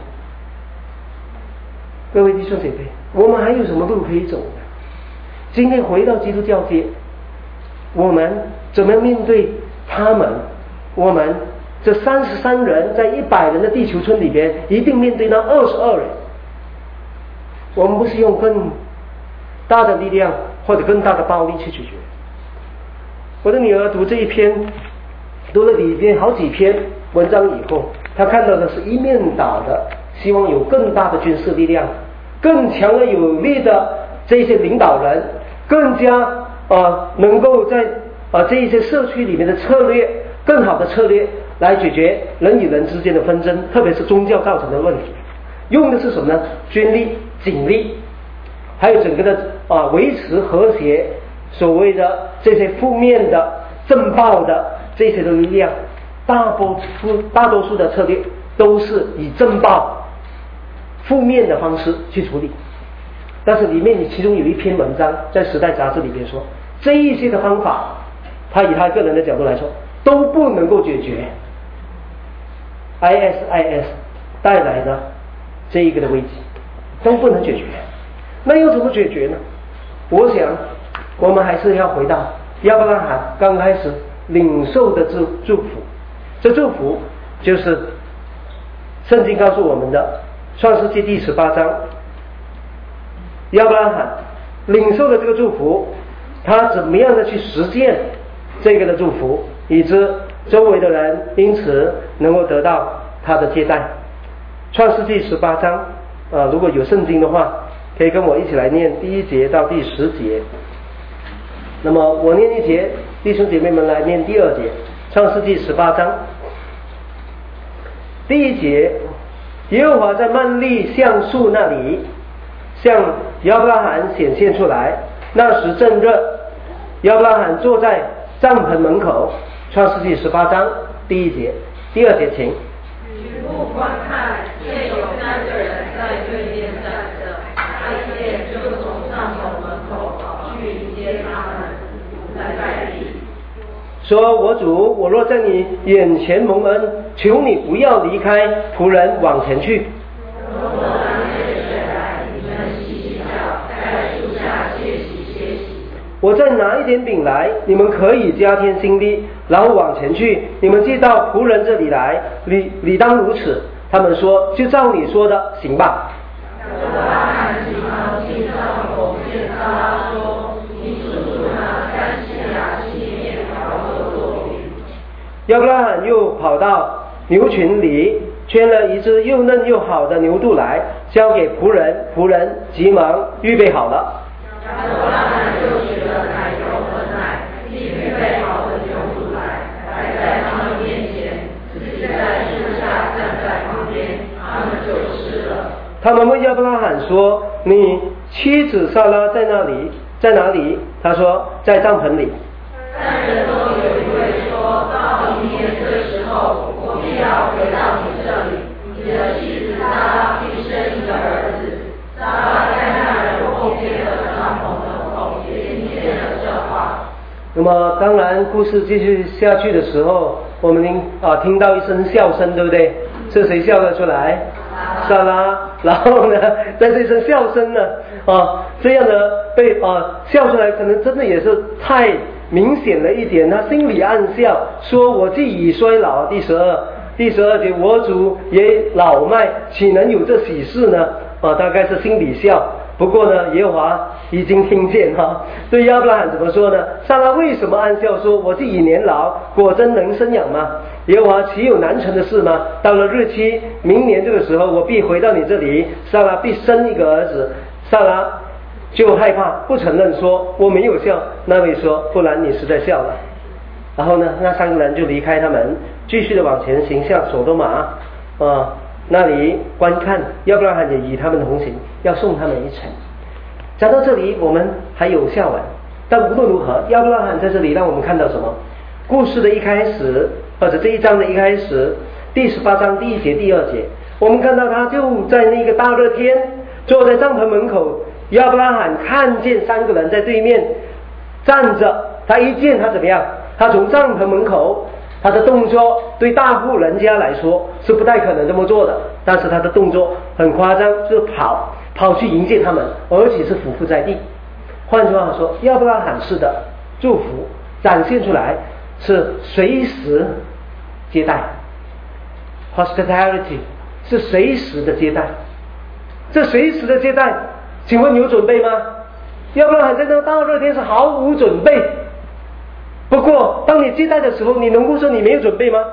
各位弟兄姐妹，我们还有什么路可以走呢？今天回到基督教界，我们怎么样面对他们？我们这三十三人在一百人的地球村里边，一定面对那二十二人。我们不是用更大的力量或者更大的暴力去解决。我的女儿读这一篇，读了里边好几篇文章以后，她看到的是一面倒的，希望有更大的军事力量，更强而有力的这些领导人，更加呃能够在呃这一些社区里面的策略，更好的策略来解决人与人之间的纷争，特别是宗教造成的问题。用的是什么呢？军力、警力，还有整个的啊、呃、维持和谐，所谓的这些负面的政暴的这些的力量，大多数大多数的策略都是以政暴负面的方式去处理。但是里面你其中有一篇文章在《时代》杂志里面说，这一些的方法，他以他个人的角度来说，都不能够解决 I S I S 带来的这一个的危机，都不能解决。那又怎么解决呢？我想我们还是要回到亚伯拉罕刚开始领受的祝祝福，这祝福就是圣经告诉我们的创世纪第十八章，亚伯拉罕领受了这个祝福，他怎么样的去实践这个的祝福，以致周围的人因此能够得到他的接待。创世纪十八章呃，如果有圣经的话，可以跟我一起来念第一节到第十节。那么我念一节，弟兄姐妹们来念第二节。创世纪十八章第一节，耶和华在曼利橡树那里向亚伯拉罕显现出来，那时正热，亚伯拉罕坐在帐篷门口。创世纪十八章第一节。第二节请。 举目观看，见有三个人在对面站着，他一见就从帐篷门口跑去迎接他们，在拜地， 说：我主，我若在你眼前蒙恩，求你不要离开仆人往前去。我再拿一点饼来，你们可以加添心力，然后往前去。你们既到仆人这里来，理理当如此。他们说：就照你说的行吧。 亚伯拉罕又跑到牛群里圈了一只又嫩又好的牛犊来，交给仆人，仆人急忙预备好了。 亚伯拉罕就取了奶油和奶，并预备好的牛犊来，摆在他们面前，自己在树下站在旁边，他们就吃了。 他们问亚伯拉罕说：“你妻子撒拉在那里？在哪里？”他说：“在帐篷里。” 三人中有一位说：“到明年这时候，我必要回到你这里，你的妻子撒拉必生一个儿子。”撒拉在那人后边的帐篷门口也听见了这话。 那么当然故事继续下去的时候，我们听啊听到一声笑声，对不对？是谁笑了出来？撒拉。然后呢，在这声笑声呢啊这样的被啊笑出来，可能真的也是太明显了一点，他心里暗笑，说：“我既已衰老。”第十二第十二节，我主也老迈，岂能有这喜事呢？啊，大概是心里笑。不过呢，耶和华已经听见哈、啊。对亚伯拉罕怎么说呢？撒拉为什么暗笑说：“我既已年老，果真能生养吗？”耶和华岂有难成的事吗？到了日期，明年这个时候，我必回到你这里，撒拉必生一个儿子。撒拉就害怕，不承认说：“我没有笑。”那位说：“不然你是在笑了。”然后呢，那三个人就离开他们，继续的往前行，向所多玛啊那里观看。亚伯拉罕也与他们同行，要送他们一程。讲到这里，我们还有下文，但无论如何，亚伯拉罕在这里让我们看到什么？故事的一开始，或者这一章的一开始，第十八章第一节、第二节，我们看到他就在那个大热天，坐在帐篷门口。亚伯拉罕看见三个人在对面站着，他一见他怎么样？他从帐篷门口，他的动作对大户人家来说是不太可能这么做的，但是他的动作很夸张，就是跑跑去迎接他们，而且是俯伏在地。换句话说，亚伯拉罕式的祝福展现出来是随时接待 ，hospitality 是随时的接待。这随时的接待，请问你有准备吗？亚伯拉罕在这个大热天是毫无准备。不过当你接待的时候，你能够说你没有准备吗？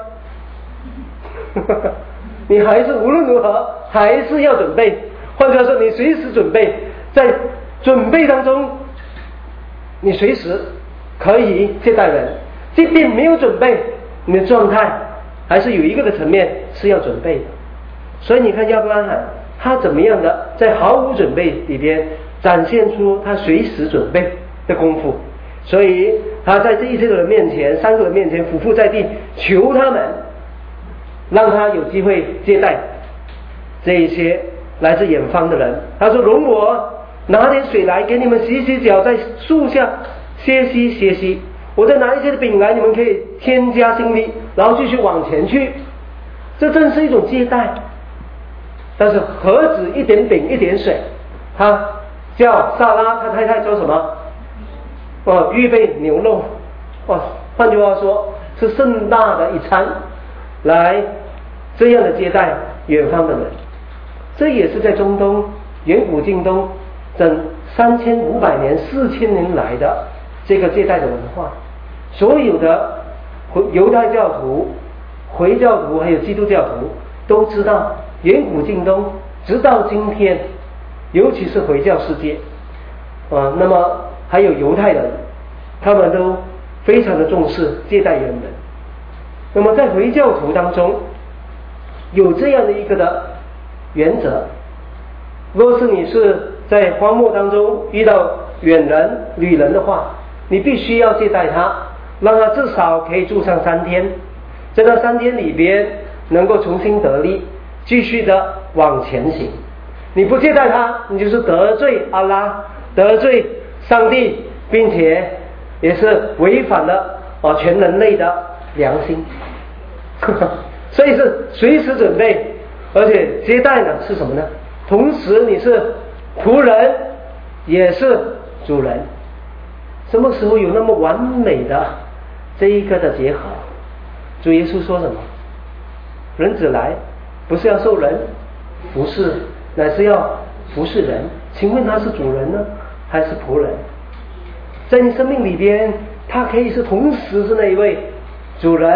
你还是无论如何还是要准备。换句话说，你随时准备，在准备当中，你随时可以接待人。即便没有准备，你的状态还是有一个的层面是要准备的。所以你看亚伯拉罕他怎么样的在毫无准备里边展现出他随时准备的功夫。所以他在这一些人面前，三个人面前俯伏在地，求他们让他有机会接待这一些来自远方的人。他说：“容我拿点水来给你们洗洗脚，在树下歇息歇息。我再拿一些饼来，你们可以添加心力，然后继续往前去。”这真是一种接待。但是何止一点饼一点水？他叫撒拉他太太做什么？哦，预备牛肉。哦，换句话说，是盛大的一餐，来这样的接待远方的人。这也是在中东远古近东整三千五百年、四千年来的这个接待的文化。所有的犹太教徒、回教徒还有基督教徒都知道，远古近东直到今天，尤其是回教世界啊，那么还有犹太人，他们都非常的重视接待人们。那么在回教徒当中有这样的一个的原则，若是你是在荒漠当中遇到远人旅人的话，你必须要接待他，让他至少可以住上三天，在那三天里边能够重新得力，继续的往前行。你不接待他，你就是得罪阿拉，得罪上帝，并且也是违反了啊全人类的良心。所以是随时准备，而且接待呢是什么呢？同时你是仆人，也是主人。什么时候有那么完美的这一个的结合？主耶稣说什么？人子来不是要受人服侍，乃是要服侍人。请问他是主人呢，还是仆人？在你生命里边，他可以是同时是那一位主人，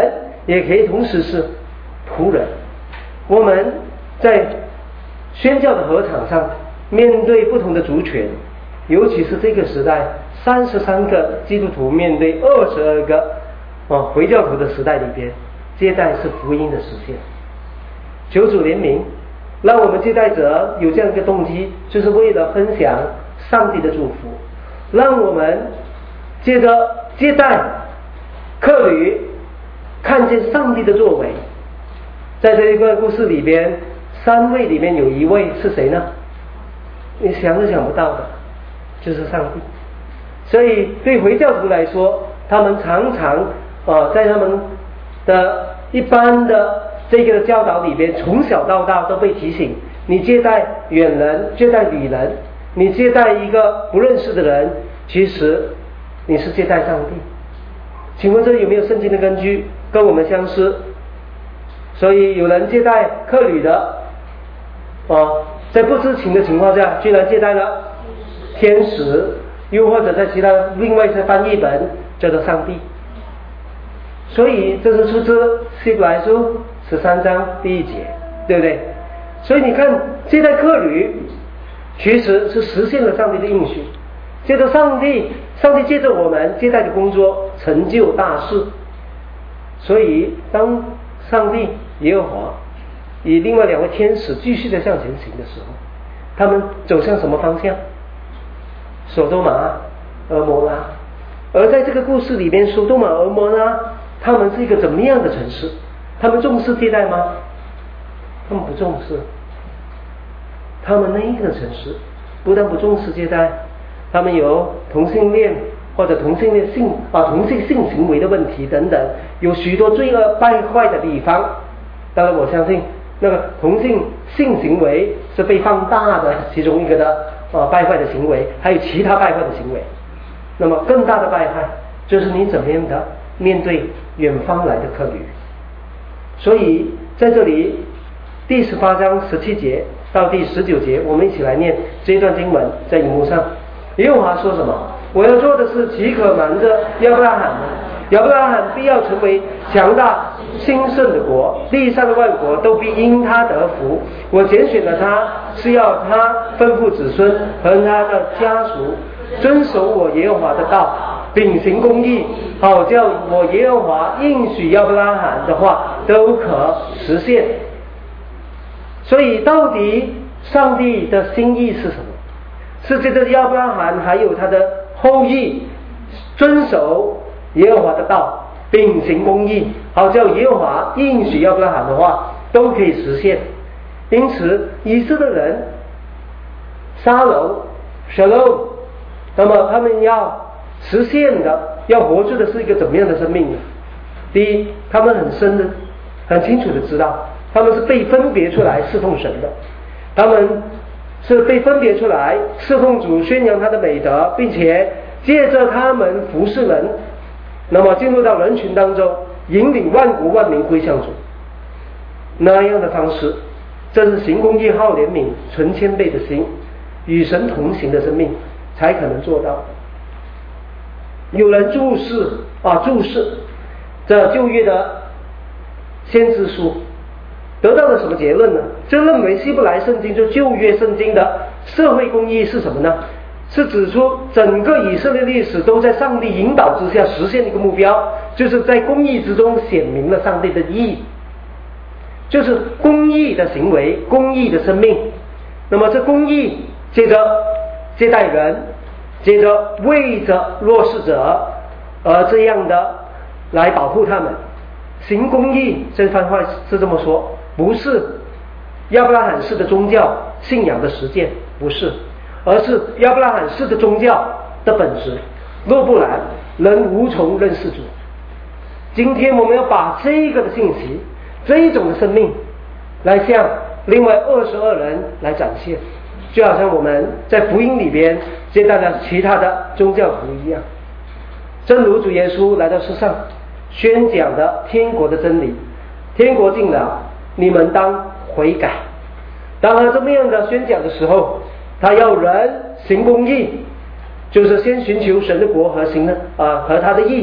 也可以同时是仆人。我们在宣教的合场上，面对不同的族群，尤其是这个时代，三十三个基督徒面对二十二个哦回教徒的时代里边，接待是福音的实现。求主怜悯，让我们接待者有这样一个动机，就是为了分享上帝的祝福，让我们借着接待客旅看见上帝的作为。在这一个故事里边，三位里面有一位是谁呢？你想都想不到的，就是上帝。所以对回教徒来说，他们常常呃在他们的一般的这个教导里边，从小到大都被提醒，你接待远人，接待旅人，你接待一个不认识的人，其实你是接待上帝。请问这有没有圣经的根据？跟我们相似。所以有人接待客旅的啊，在不知情的情况下居然接待了天使，又或者在其他另外一些翻译本叫做上帝。所以这是出自希伯来书十三章第一节，对不对？所以你看接待客旅其实是实现了上帝的应许，接着上帝上帝借着我们接待的工作成就大事。所以当上帝耶和华以另外两位天使继续的向前行的时候，他们走向什么方向？索多玛、俄摩拉。而在这个故事里面，索多玛、俄摩拉他们是一个怎么样的城市？他们重视接待吗？他们不重视。他们那一个城市不但不重视接待，他们有同性恋或者同性恋性啊同性性行为的问题等等，有许多罪恶败坏的地方。当然我相信那个同性性行为是被放大的其中一个的啊败坏的行为，还有其他败坏的行为。那么更大的败坏就是你怎么样的面对远方来的客旅。所以在这里第十八章十七节到第十九节，我们一起来念这一段经文，在荧幕上。耶和华说什么？我要做的事岂可瞒着亚伯拉罕呢？亚伯拉罕必要成为强大兴盛的国，地上的万国都必因他得福。我拣选了他，是要他吩咐子孙和他的家属遵守我耶和华的道，秉行公义，好叫我耶和华应许亚伯拉罕的话都可实现。所以到底上帝的心意是什么？是这个亚伯拉罕还有他的后裔遵守耶和华的道，秉行公义，好叫耶和华应许亚伯拉罕的话都可以实现。因此以色列人沙龙 Shalom， 那么他们要实现的要活出的是一个怎么样的生命呢？第一，他们很深的很清楚的知道他们是被分别出来侍奉神的，他们是被分别出来侍奉主，宣扬他的美德，并且借着他们服侍人，那么进入到人群当中，引领万国万民归向主。那样的方式，这是行公义、好怜悯、存谦卑的心，与神同行的生命才可能做到。有人注释啊注释这旧约的先知书，得到了什么结论呢？就认为希伯来圣经就旧约圣经的社会公义是什么呢？是指出整个以色列历史都在上帝引导之下实现一个目标，就是在公义之中显明了上帝的义，就是公义的行为，公义的生命。那么这公义接着接待人，接着为着弱势者而这样的来保护他们。行公义这番话是这么说，不是亚伯拉罕式的宗教信仰的实践，不是，而是亚伯拉罕式的宗教的本质。若不然，人无从认识主。今天我们要把这个的信息，这一种的生命，来向另外二十二人来展现，就好像我们在福音里边接待了其他的宗教徒一样。正如主耶稣来到世上宣讲的天国的真理，天国近了，你们当悔改。当他这么样的宣讲的时候，他要人行公义，就是先寻求神的国和行的啊和他的义，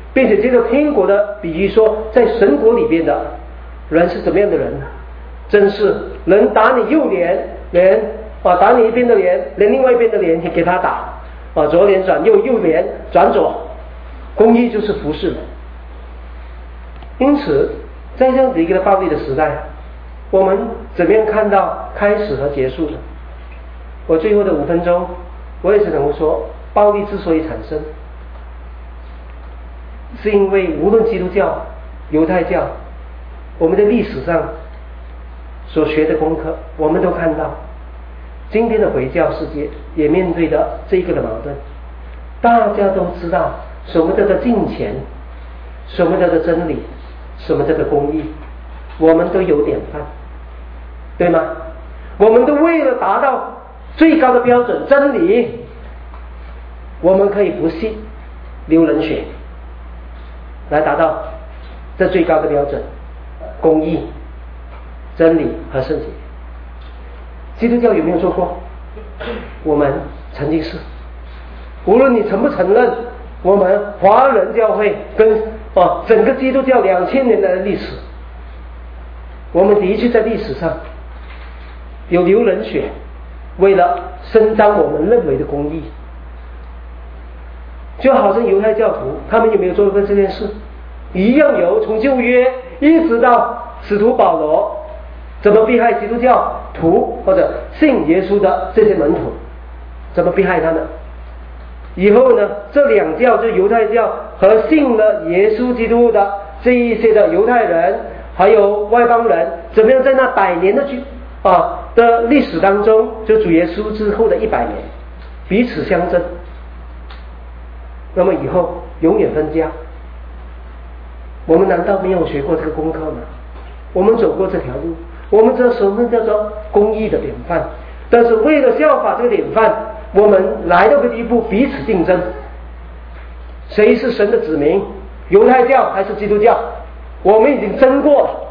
并且接着天国的比喻说，在神国里边的人是怎么样的人呢？真是能打你右脸，连啊打你一边的脸，连另外一边的脸也给他打啊，左脸转右，右脸转左，公义就是服侍人。因此，在这样子一个暴力的时代，我们怎么样看到开始和结束呢？我最后的五分钟，我也只能够说，暴力之所以产生，是因为无论基督教、犹太教，我们的历史上所学的功课，我们都看到，今天的回教世界也面对的这个的矛盾。大家都知道什么叫做敬虔，什么叫做真理，什么叫做公义，我们都有典范，对吗？我们都为了达到最高的标准真理，我们可以不惜流人血来达到这最高的标准，公义、真理和圣洁。基督教有没有做过？我们曾经是，无论你承不承认，我们华人教会跟哦整个基督教两千年来的历史，我们的确在历史上有流人血，为了伸张我们认为的公义。就好像犹太教徒，他们有没有做过这件事？一样有，从旧约一直到使徒保罗怎么迫害基督教徒或者信耶稣的这些门徒，怎么迫害他们？以后呢，这两教就犹太教和信了耶稣基督的这一些的犹太人，还有外邦人，怎么样在那百年的剧啊的历史当中，就主耶稣之后的一百年，彼此相争。那么以后永远分家。我们难道没有学过这个功课吗？我们走过这条路，我们知道什么叫做公义的典范，但是为了效法这个典范，我们来到个地步，彼此竞争，谁是神的子民，犹太教还是基督教，我们已经争过了。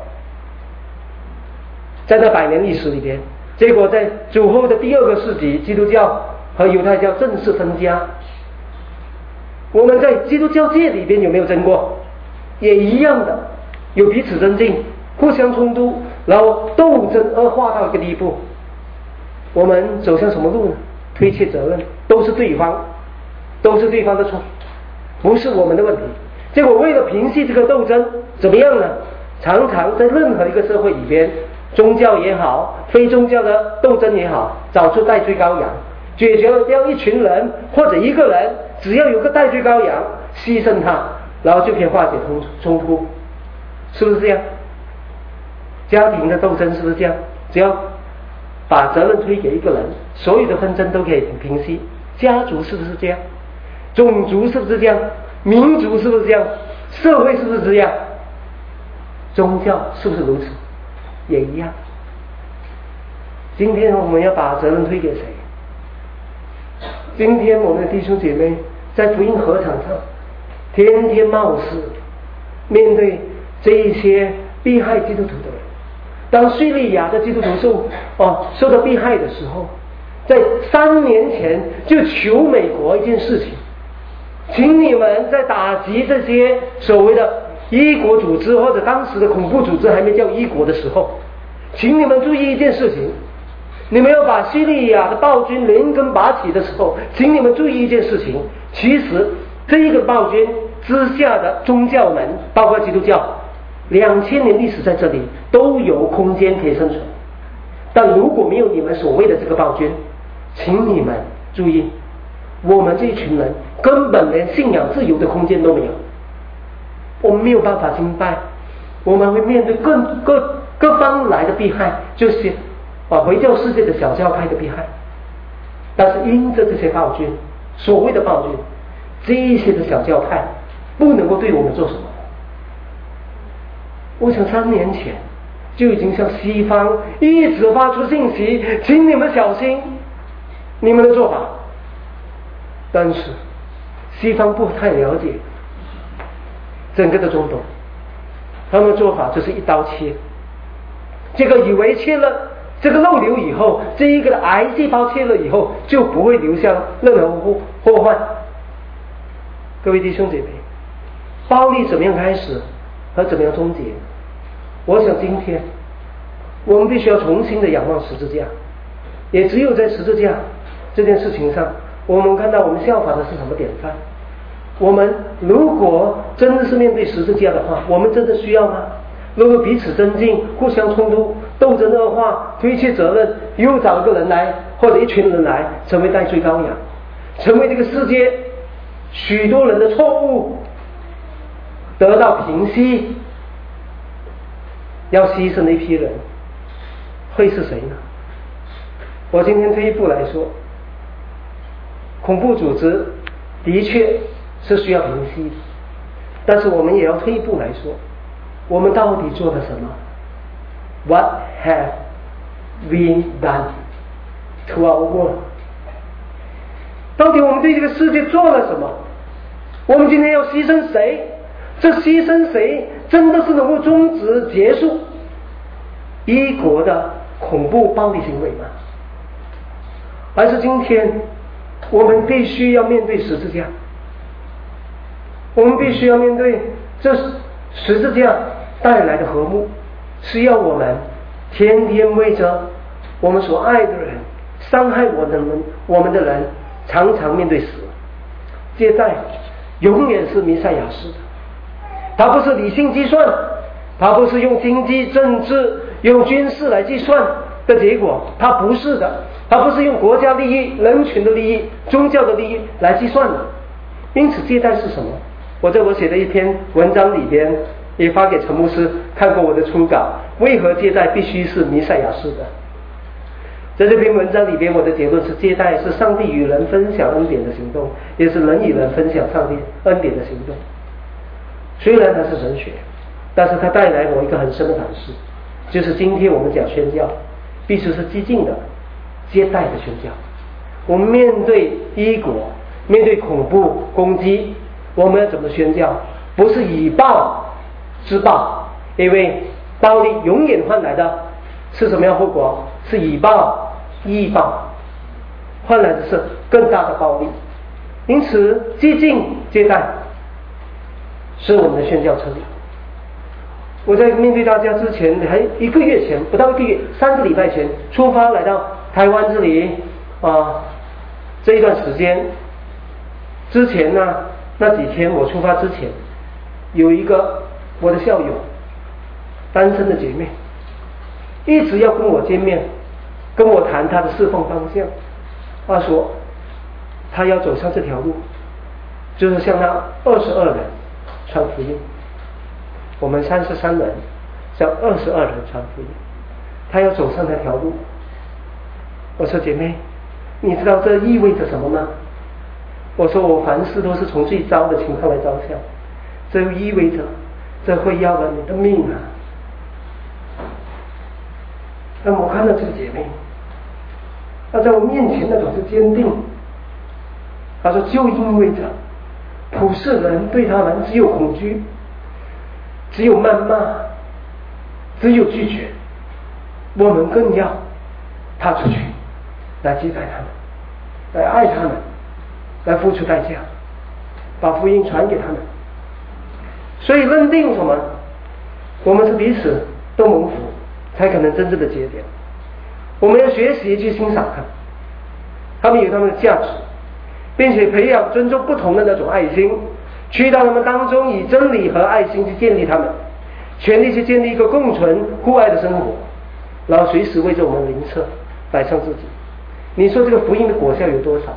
在那百年历史里边，结果在主后的第二个世纪，基督教和犹太教正式分家。我们在基督教界里边有没有争过？也一样的，有彼此争竞，互相冲突，然后斗争恶化到一个地步。我们走向什么路呢？推卸责任，都是对方，都是对方的错，不是我们的问题。结果为了平息这个斗争，怎么样呢？常常在任何一个社会里边，宗教也好，非宗教的斗争也好，找出代罪羔羊，解决了掉一群人或者一个人，只要有个代罪羔羊，牺牲他，然后就可以化解冲突，是不是这样？家庭的斗争是不是这样？只要把责任推给一个人，所有的纷争都可以平息。家族是不是这样？种族是不是这样？民族是不是这样？社会是不是这样？宗教是不是如此？也一样。今天我们要把责任推给谁？今天我们的弟兄姐妹在福音合场上天天冒失，面对这一些迫害基督徒的人。当叙利亚的基督徒受哦受到迫害的时候，在三年前就求美国一件事情，请你们在打击这些所谓的一国组织或者当时的恐怖组织还没叫一国的时候，请你们注意一件事情，你们要把叙利亚的暴君连根拔起的时候，请你们注意一件事情，其实这一个暴君之下的宗教们，包括基督教，两千年历史在这里都有空间可以生存。但如果没有你们所谓的这个暴君，请你们注意，我们这一群人根本连信仰自由的空间都没有，我们没有办法敬拜，我们会面对各各各方来的迫害，就是啊回教世界的小教派的迫害。但是因着这些暴君，所谓的暴君，这一些的小教派不能够对我们做什么。我想三年前就已经向西方一直发出信息，请你们小心你们的做法。但是西方不太了解整个的中东，他们的做法就是一刀切，这个以为切了这个肉瘤以后，这一个的癌细胞切了以后就不会留下任何祸祸患。各位弟兄姐妹， 暴力怎么样开始和怎么样终结？我想今天我们必须要重新的仰望十字架，也只有在十字架这件事情上，我们看到我们效法的是什么典范。我们如果真的是面对十字架的话，我们真的需要吗？如果彼此增进，互相冲突，斗争恶化，推卸责任，又找一个人来或者一群人来成为代罪羔羊，成为这个世界许多人的错误得到平息，要牺牲的一批人会是谁呢？我今天退一步来说，恐怖组织的确是需要平息的，但是我们也要退一步来说，我们到底做了什么？ What have we done to our world？ 到底我们对这个世界做了什么？我们今天要牺牲谁？这牺牲谁真的是能够终止结束一国的恐怖暴力行为吗？而是今天我们必须要面对十字架，我们必须要面对这十字架带来的和睦，是要我们天天为着我们所爱的人，伤害我们我们的人常常面对死。接待永远是弥赛亚式的，他不是理性计算，他不是用经济政治用军事来计算的结果，他不是的，他不是用国家利益人群的利益宗教的利益来计算的。因此接待是什么？我在我写的一篇文章里边也发给陈牧师看过我的初稿，为何接待必须是弥赛亚式的。在这篇文章里边，我的结论是，接待是上帝与人分享恩典的行动，也是人与人分享上帝恩典的行动。虽然它是神学，但是它带来我一个很深的反思，就是今天我们讲宣教必须是激进的接待的宣教。我们面对一国，面对恐怖攻击，我们要怎么宣教？不是以暴制暴，因为暴力永远换来的是什么样后果？是以暴易暴，换来的是更大的暴力。因此激进接待是我们的宣教策略。我在面对大家之前，还一个月前，不到一个月，三个礼拜前出发来到台湾这里啊，这一段时间之前呢，那几天我出发之前，有一个我的校友，单身的姐妹，一直要跟我见面，跟我谈她的侍奉方向。她说她要走上这条路，就是向那二十二人传福音。我们三十三人向二十二人传福音，她要走上那条路。我说姐妹，你知道这意味着什么吗？我说我凡事都是从最糟的情况来着想，这又意味着这会要了你的命啊。那么我看到这个姐妹，她在我面前那种是坚定。她说就因为这普世人对他们只有恐惧，只有谩骂，只有拒绝，我们更要踏出去来接待他们，来爱他们，来付出代价，把福音传给他们。所以认定什么？我们是彼此都蒙福，才可能真正的节点。我们要学习去欣赏他们，他们有他们的价值，并且培养尊重不同的那种爱心，去到他们当中以真理和爱心去建立他们，全力去建立一个共存互爱的生活，然后随时为着我们灵舍摆上自己。你说这个福音的果效有多少？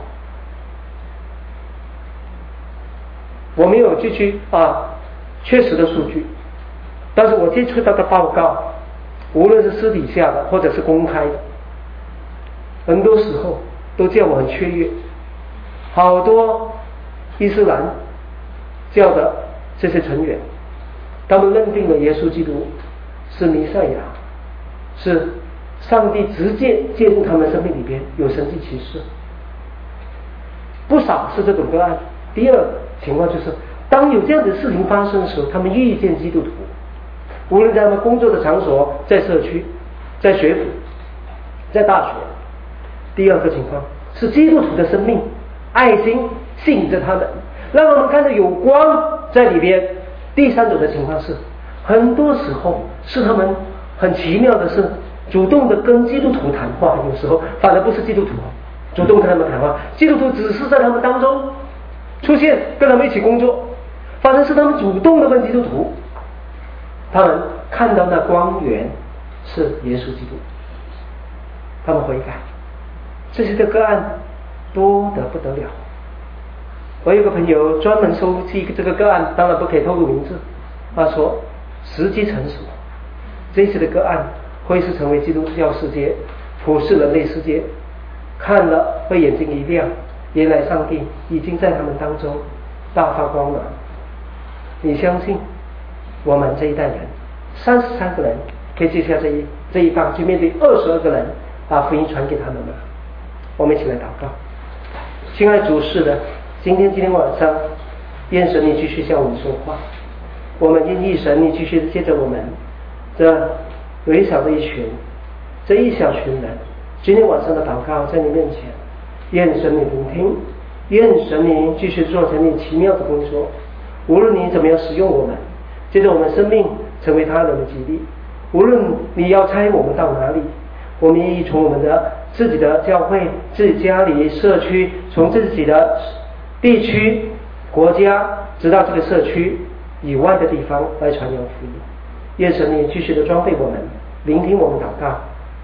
我没有具体啊确实的数据，但是我接触到的报告，无论是私底下的或者是公开的，很多时候都叫我很雀跃。好多伊斯兰教的这些成员，他们认定了耶稣基督是弥赛亚，是上帝直接介入他们生命里边，有神迹奇事，不少是这种个案。第二个情况就是，当有这样的事情发生的时候，他们遇见基督徒，无论在他们工作的场所，在社区，在学府，在大学。第二个情况是基督徒的生命爱心吸引着他们，让我们看到有光在里边， 第三种的情况是，很多时候是他们很奇妙的是主动的跟基督徒谈话，有时候反而不是基督徒主动跟他们谈话，基督徒只是在他们当中出现，跟他们一起工作，反正是他们主动的问基督徒，他们看到那光源是耶稣基督，他们悔改，这些的个案多得不得了。我有个朋友专门收集这个个案，当然不可以透露名字，他说时机成熟，这些的个案会是成为基督教世界普世人类世界看了会眼睛一亮，原来上帝已经在他们当中大发光芒。你相信我们这一代人三十三个人可以接下这一这一棒去面对二十二个人，把福音传给他们吗？我们一起来祷告。亲爱主是的，今天今天晚上愿神你继续向我们说话，我们愿意神你继续接着我们这微小的一群，这一小群人今天晚上的祷告在你面前，愿神你聆听，愿神你继续做成你奇妙的工作，无论你怎么样使用我们，接着我们生命成为他人的激励，无论你要差我们到哪里，我们愿意从我们的自己的教会、自己家里、社区，从自己的地区、国家，直到这个社区以外的地方来传扬福音。愿神你继续的装备我们，聆听我们祷告，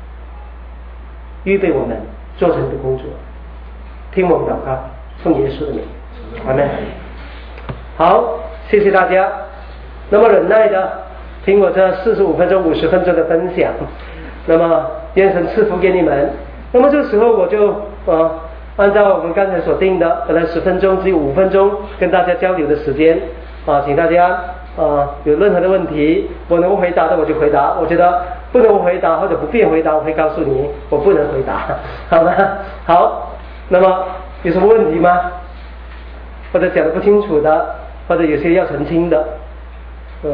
预备我们做成的工作，听我们祷告，奉耶稣的名，阿们。好，谢谢大家那么忍耐的听我这四十五分钟五十分钟的分享，那么愿神赐福给你们。那么这个时候我就呃按照我们刚才所定的，本来十分钟只有五分钟跟大家交流的时间啊，请大家啊有任何的问题我能够回答的我就回答，我觉得不能回答或者不便回答我会告诉你我不能回答，好吗？好，那么有什么问题吗？或者讲得不清楚的，或者有些要澄清的，嗯，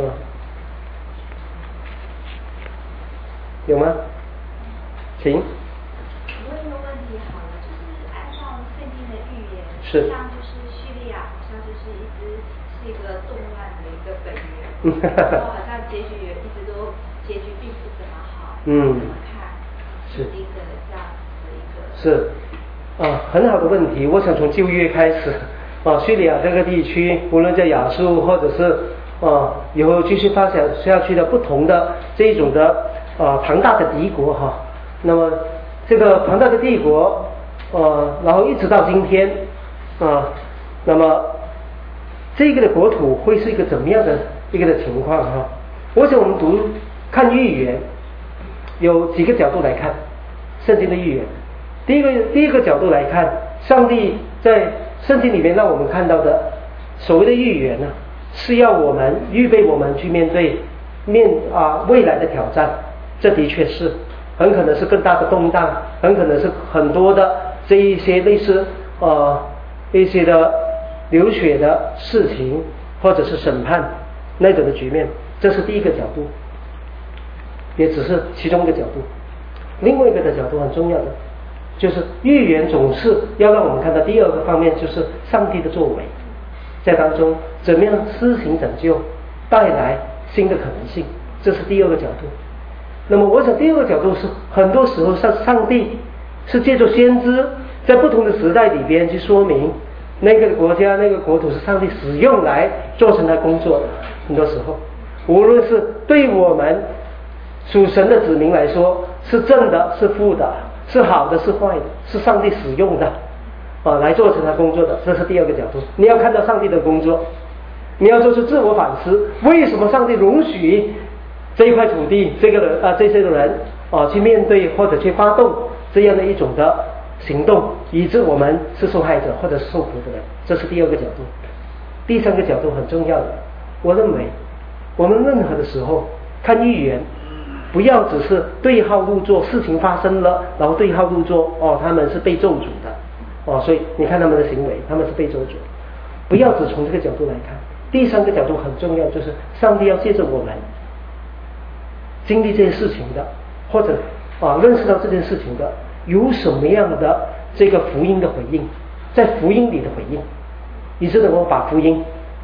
有吗？请。 我问一个问题好了，就是按照圣经的预言， 是像就是叙利亚，好像就是一直是一个动乱的一个本源，然后好像结局也一直都结局并不怎么好， 嗯， 怎么看圣经的这样子的一个？ 是啊，很好的问题。我想从旧约开始啊，叙利亚这个地区，无论在亚述或者是啊以后继续发展下去的不同的这一种的啊庞大的帝国哈、啊，那么这个庞大的帝国呃，然后一直到今天啊，那么这个的国土会是一个怎么样的一个的情况哈、啊？我想我们读看预言有几个角度来看圣经的预言。第一个第一个角度来看，上帝在圣经里面让我们看到的所谓的预言呢，是要我们预备我们去面对面啊未来的挑战。这的确是很可能是更大的动荡，很可能是很多的这一些类似呃一些的流血的事情，或者是审判那种的局面。这是第一个角度，也只是其中一个角度。另外一个的角度很重要的，就是预言总是要让我们看到第二个方面，就是上帝的作为在当中怎么样施行拯救，带来新的可能性，这是第二个角度。那么我想第二个角度是很多时候上上帝是借助先知在不同的时代里边去说明那个国家那个国土是上帝使用来做成他工作的。很多时候无论是对我们属神的子民来说，是正的是负的，是好的是坏的，是上帝使用的啊来做成他工作的。这是第二个角度，你要看到上帝的工作，你要做出自我反思，为什么上帝容许这一块土地这个人啊这些人啊去面对或者去发动这样的一种的行动，以致我们是受害者或者是受苦的人。这是第二个角度。第三个角度很重要的，我认为我们任何的时候看预言，不要只是对号入座，事情发生了然后对号入座，哦他们是被咒诅的哦，所以你看他们的行为他们是被咒诅，不要只从这个角度来看。第三个角度很重要，就是上帝要借着我们经历这些事情的，或者啊认识到这件事情的，有什么样的这个福音的回应，在福音里的回应，以致能够把福音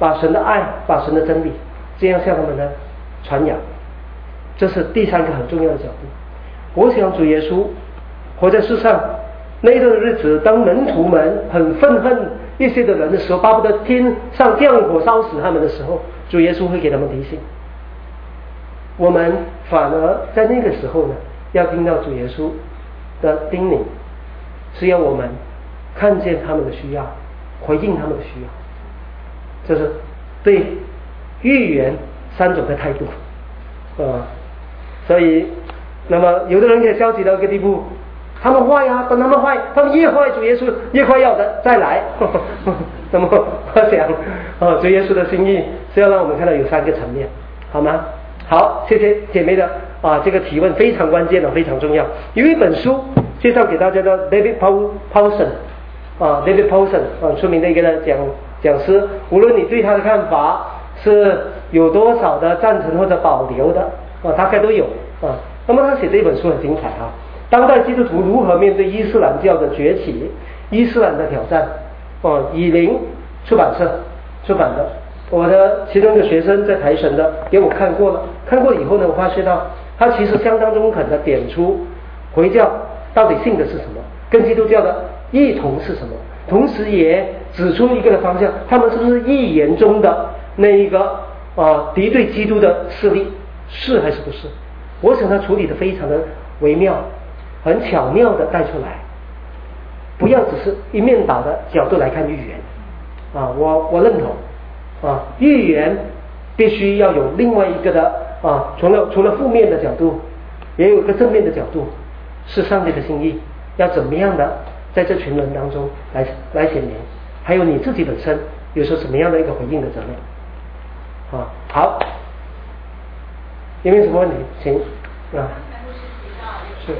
把神的爱，把神的真理，这样向他们呢传扬。这是第三个很重要的角度。我想主耶稣活在世上那一段日子，当门徒们很愤恨一些的人的时候，巴不得天上降火烧死他们的时候，主耶稣会给他们提醒。我们反而在那个时候呢，要听到主耶稣的叮咛，是要我们看见他们的需要，回应他们的需要。这是对预言三种的态度啊、呃。所以那么有的人可以消极到一个地步，他们坏啊，等他们坏，他们越坏，主耶稣越快要的再来。那么我想哦，主耶稣的心意是要让我们看到有三个层面，好吗？好，谢谢姐妹的啊，这个提问非常关键的，非常重要。有一本书介绍给大家的 David Powson 啊 ，David Powson 啊，出名的一个讲讲师，无论你对他的看法是有多少的赞成或者保留的啊，大概都有啊。那么他写这一本书很精彩啊，当代基督徒如何面对伊斯兰教的崛起、伊斯兰的挑战啊，以灵出版社出版的。我的其中一个学生在台神的给我看过了，看过以后呢，我发现到他其实相当中肯的点出回教到底信的是什么，跟基督教的异同是什么，同时也指出一个的方向，他们是不是预言中的那一个啊、呃、敌对基督的势力，是还是不是？我想他处理的非常的微妙，很巧妙的带出来，不要只是一面倒的角度来看预言啊，我我认同。啊，预言必须要有另外一个的啊，除了除了负面的角度，也有一个正面的角度，是上帝的心意，要怎么样的在这群人当中来来显明，还有你自己本身有时候什么样的一个回应的责任。啊，好，有没有什么问题？请啊。是。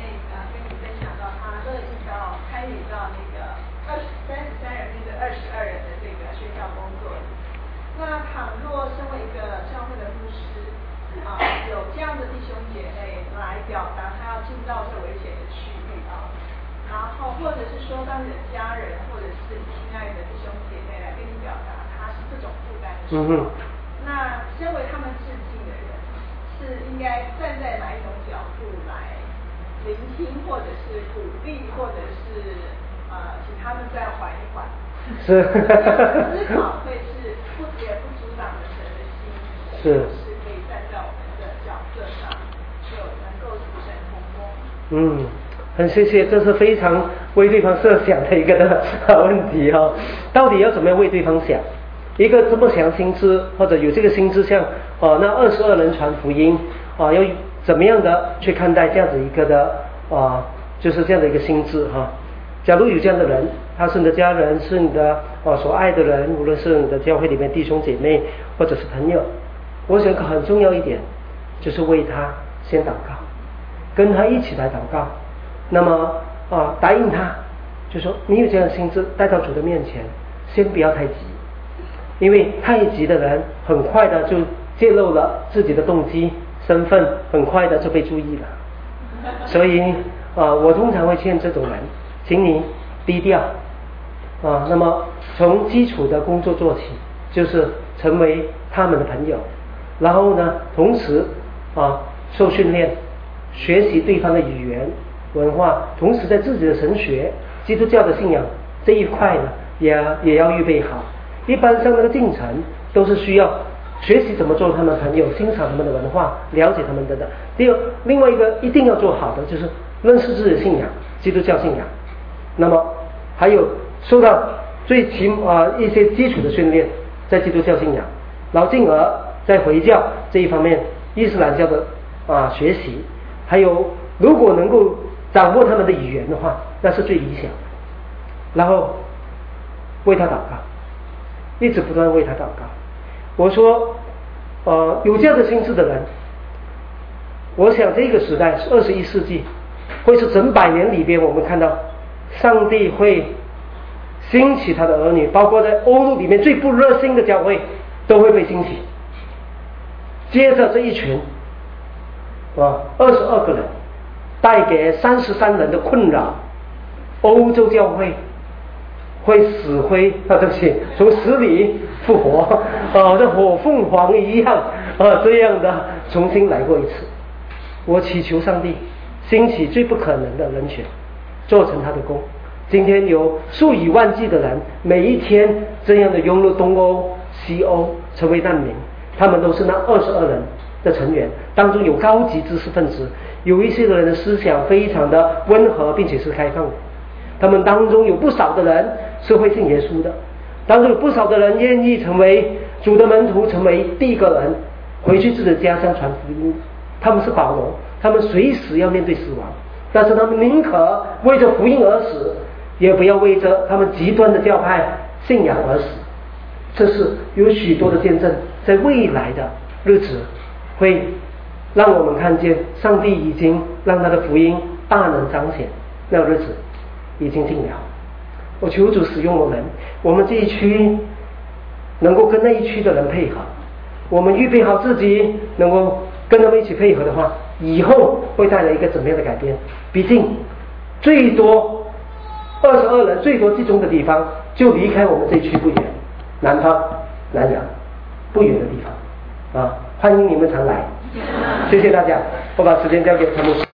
那倘若身为一个教会的牧师啊，有这样的弟兄姐妹来表达他要进到这危险的区域啊，然后或者是说当你的家人或者是亲爱的弟兄姐妹来跟你表达他是这种负担的时候，那身为他们致敬的人，是应该站在哪一种角度来聆听，或者是鼓励，或者是呃请他们再缓一缓？ 是。 思考会是不也不阻挡的神的心， 是是可以站在我们的角色上，就能够与神同工。 嗯，很谢谢，这是非常为对方设想的一个的问题哈、哦。到底要怎么样为对方想？一个这么强心智，或者有这个心智像哦，那二十二人传福音啊，要怎么样的去看待这样子一个的啊，就是这样的一个心智哈。假如有这样的人，他是你的家人，是你的哦所爱的人，无论是你的教会里面弟兄姐妹或者是朋友，我想很重要一点就是为他先祷告，跟他一起来祷告。那么啊，答应他，就说你有这样的心智带到主的面前，先不要太急，因为太急的人很快的就揭露了自己的动机、身份，很快的就被注意了。所以啊，我通常会劝这种人，请你低调啊，那么从基础的工作做起，就是成为他们的朋友，然后呢，同时啊受训练，学习对方的语言文化，同时在自己的神学、基督教的信仰这一块呢，也也要预备好。一般上那个进程都是需要学习怎么做他们朋友，欣赏他们的文化，了解他们等等。第二，另外一个一定要做好的就是认识自己的信仰，基督教信仰。那么还有受到最起啊、呃、一些基础的训练，在基督教信仰，然后进而在回教这一方面伊斯兰教的啊、呃、学习，还有如果能够掌握他们的语言的话，那是最理想的。然后为他祷告，一直不断为他祷告。我说呃有这样的心智的人，我想这个时代是二十一世纪，会是整百年里边我们看到上帝会兴起他的儿女，包括在欧陆里面最不热心的教会都会被兴起。接着这一群啊二十二个人带给三十三人的困扰，欧洲教会会死灰啊对不起，从死里复活，啊，像火凤凰一样啊，这样的重新来过一次。我祈求上帝兴起最不可能的人选，做成他的功。今天有数以万计的人，每一天这样的涌入东欧、西欧，成为难民。他们都是那二十二人的成员，当中有高级知识分子，有一些人的思想非常的温和，并且是开放的。他们当中有不少的人是会信耶稣的，当中有不少的人愿意成为主的门徒，成为第一个人回去自己的家乡传福音。他们是保罗，他们随时要面对死亡，但是他们宁可为着福音而死，也不要为着他们极端的教派信仰而死。这是有许多的见证，在未来的日子会让我们看见上帝已经让他的福音大能彰显，那个日子已经近了。我求主使用我们，我们这一区能够跟那一区的人配合，我们预备好自己能够跟他们一起配合的话，以后会带来一个怎么样的改变？毕竟最多二十二人最多集中的地方就离开我们这一区不远，南方南洋不远的地方啊，欢迎你们常来。谢谢大家，我把时间交给陈牧师。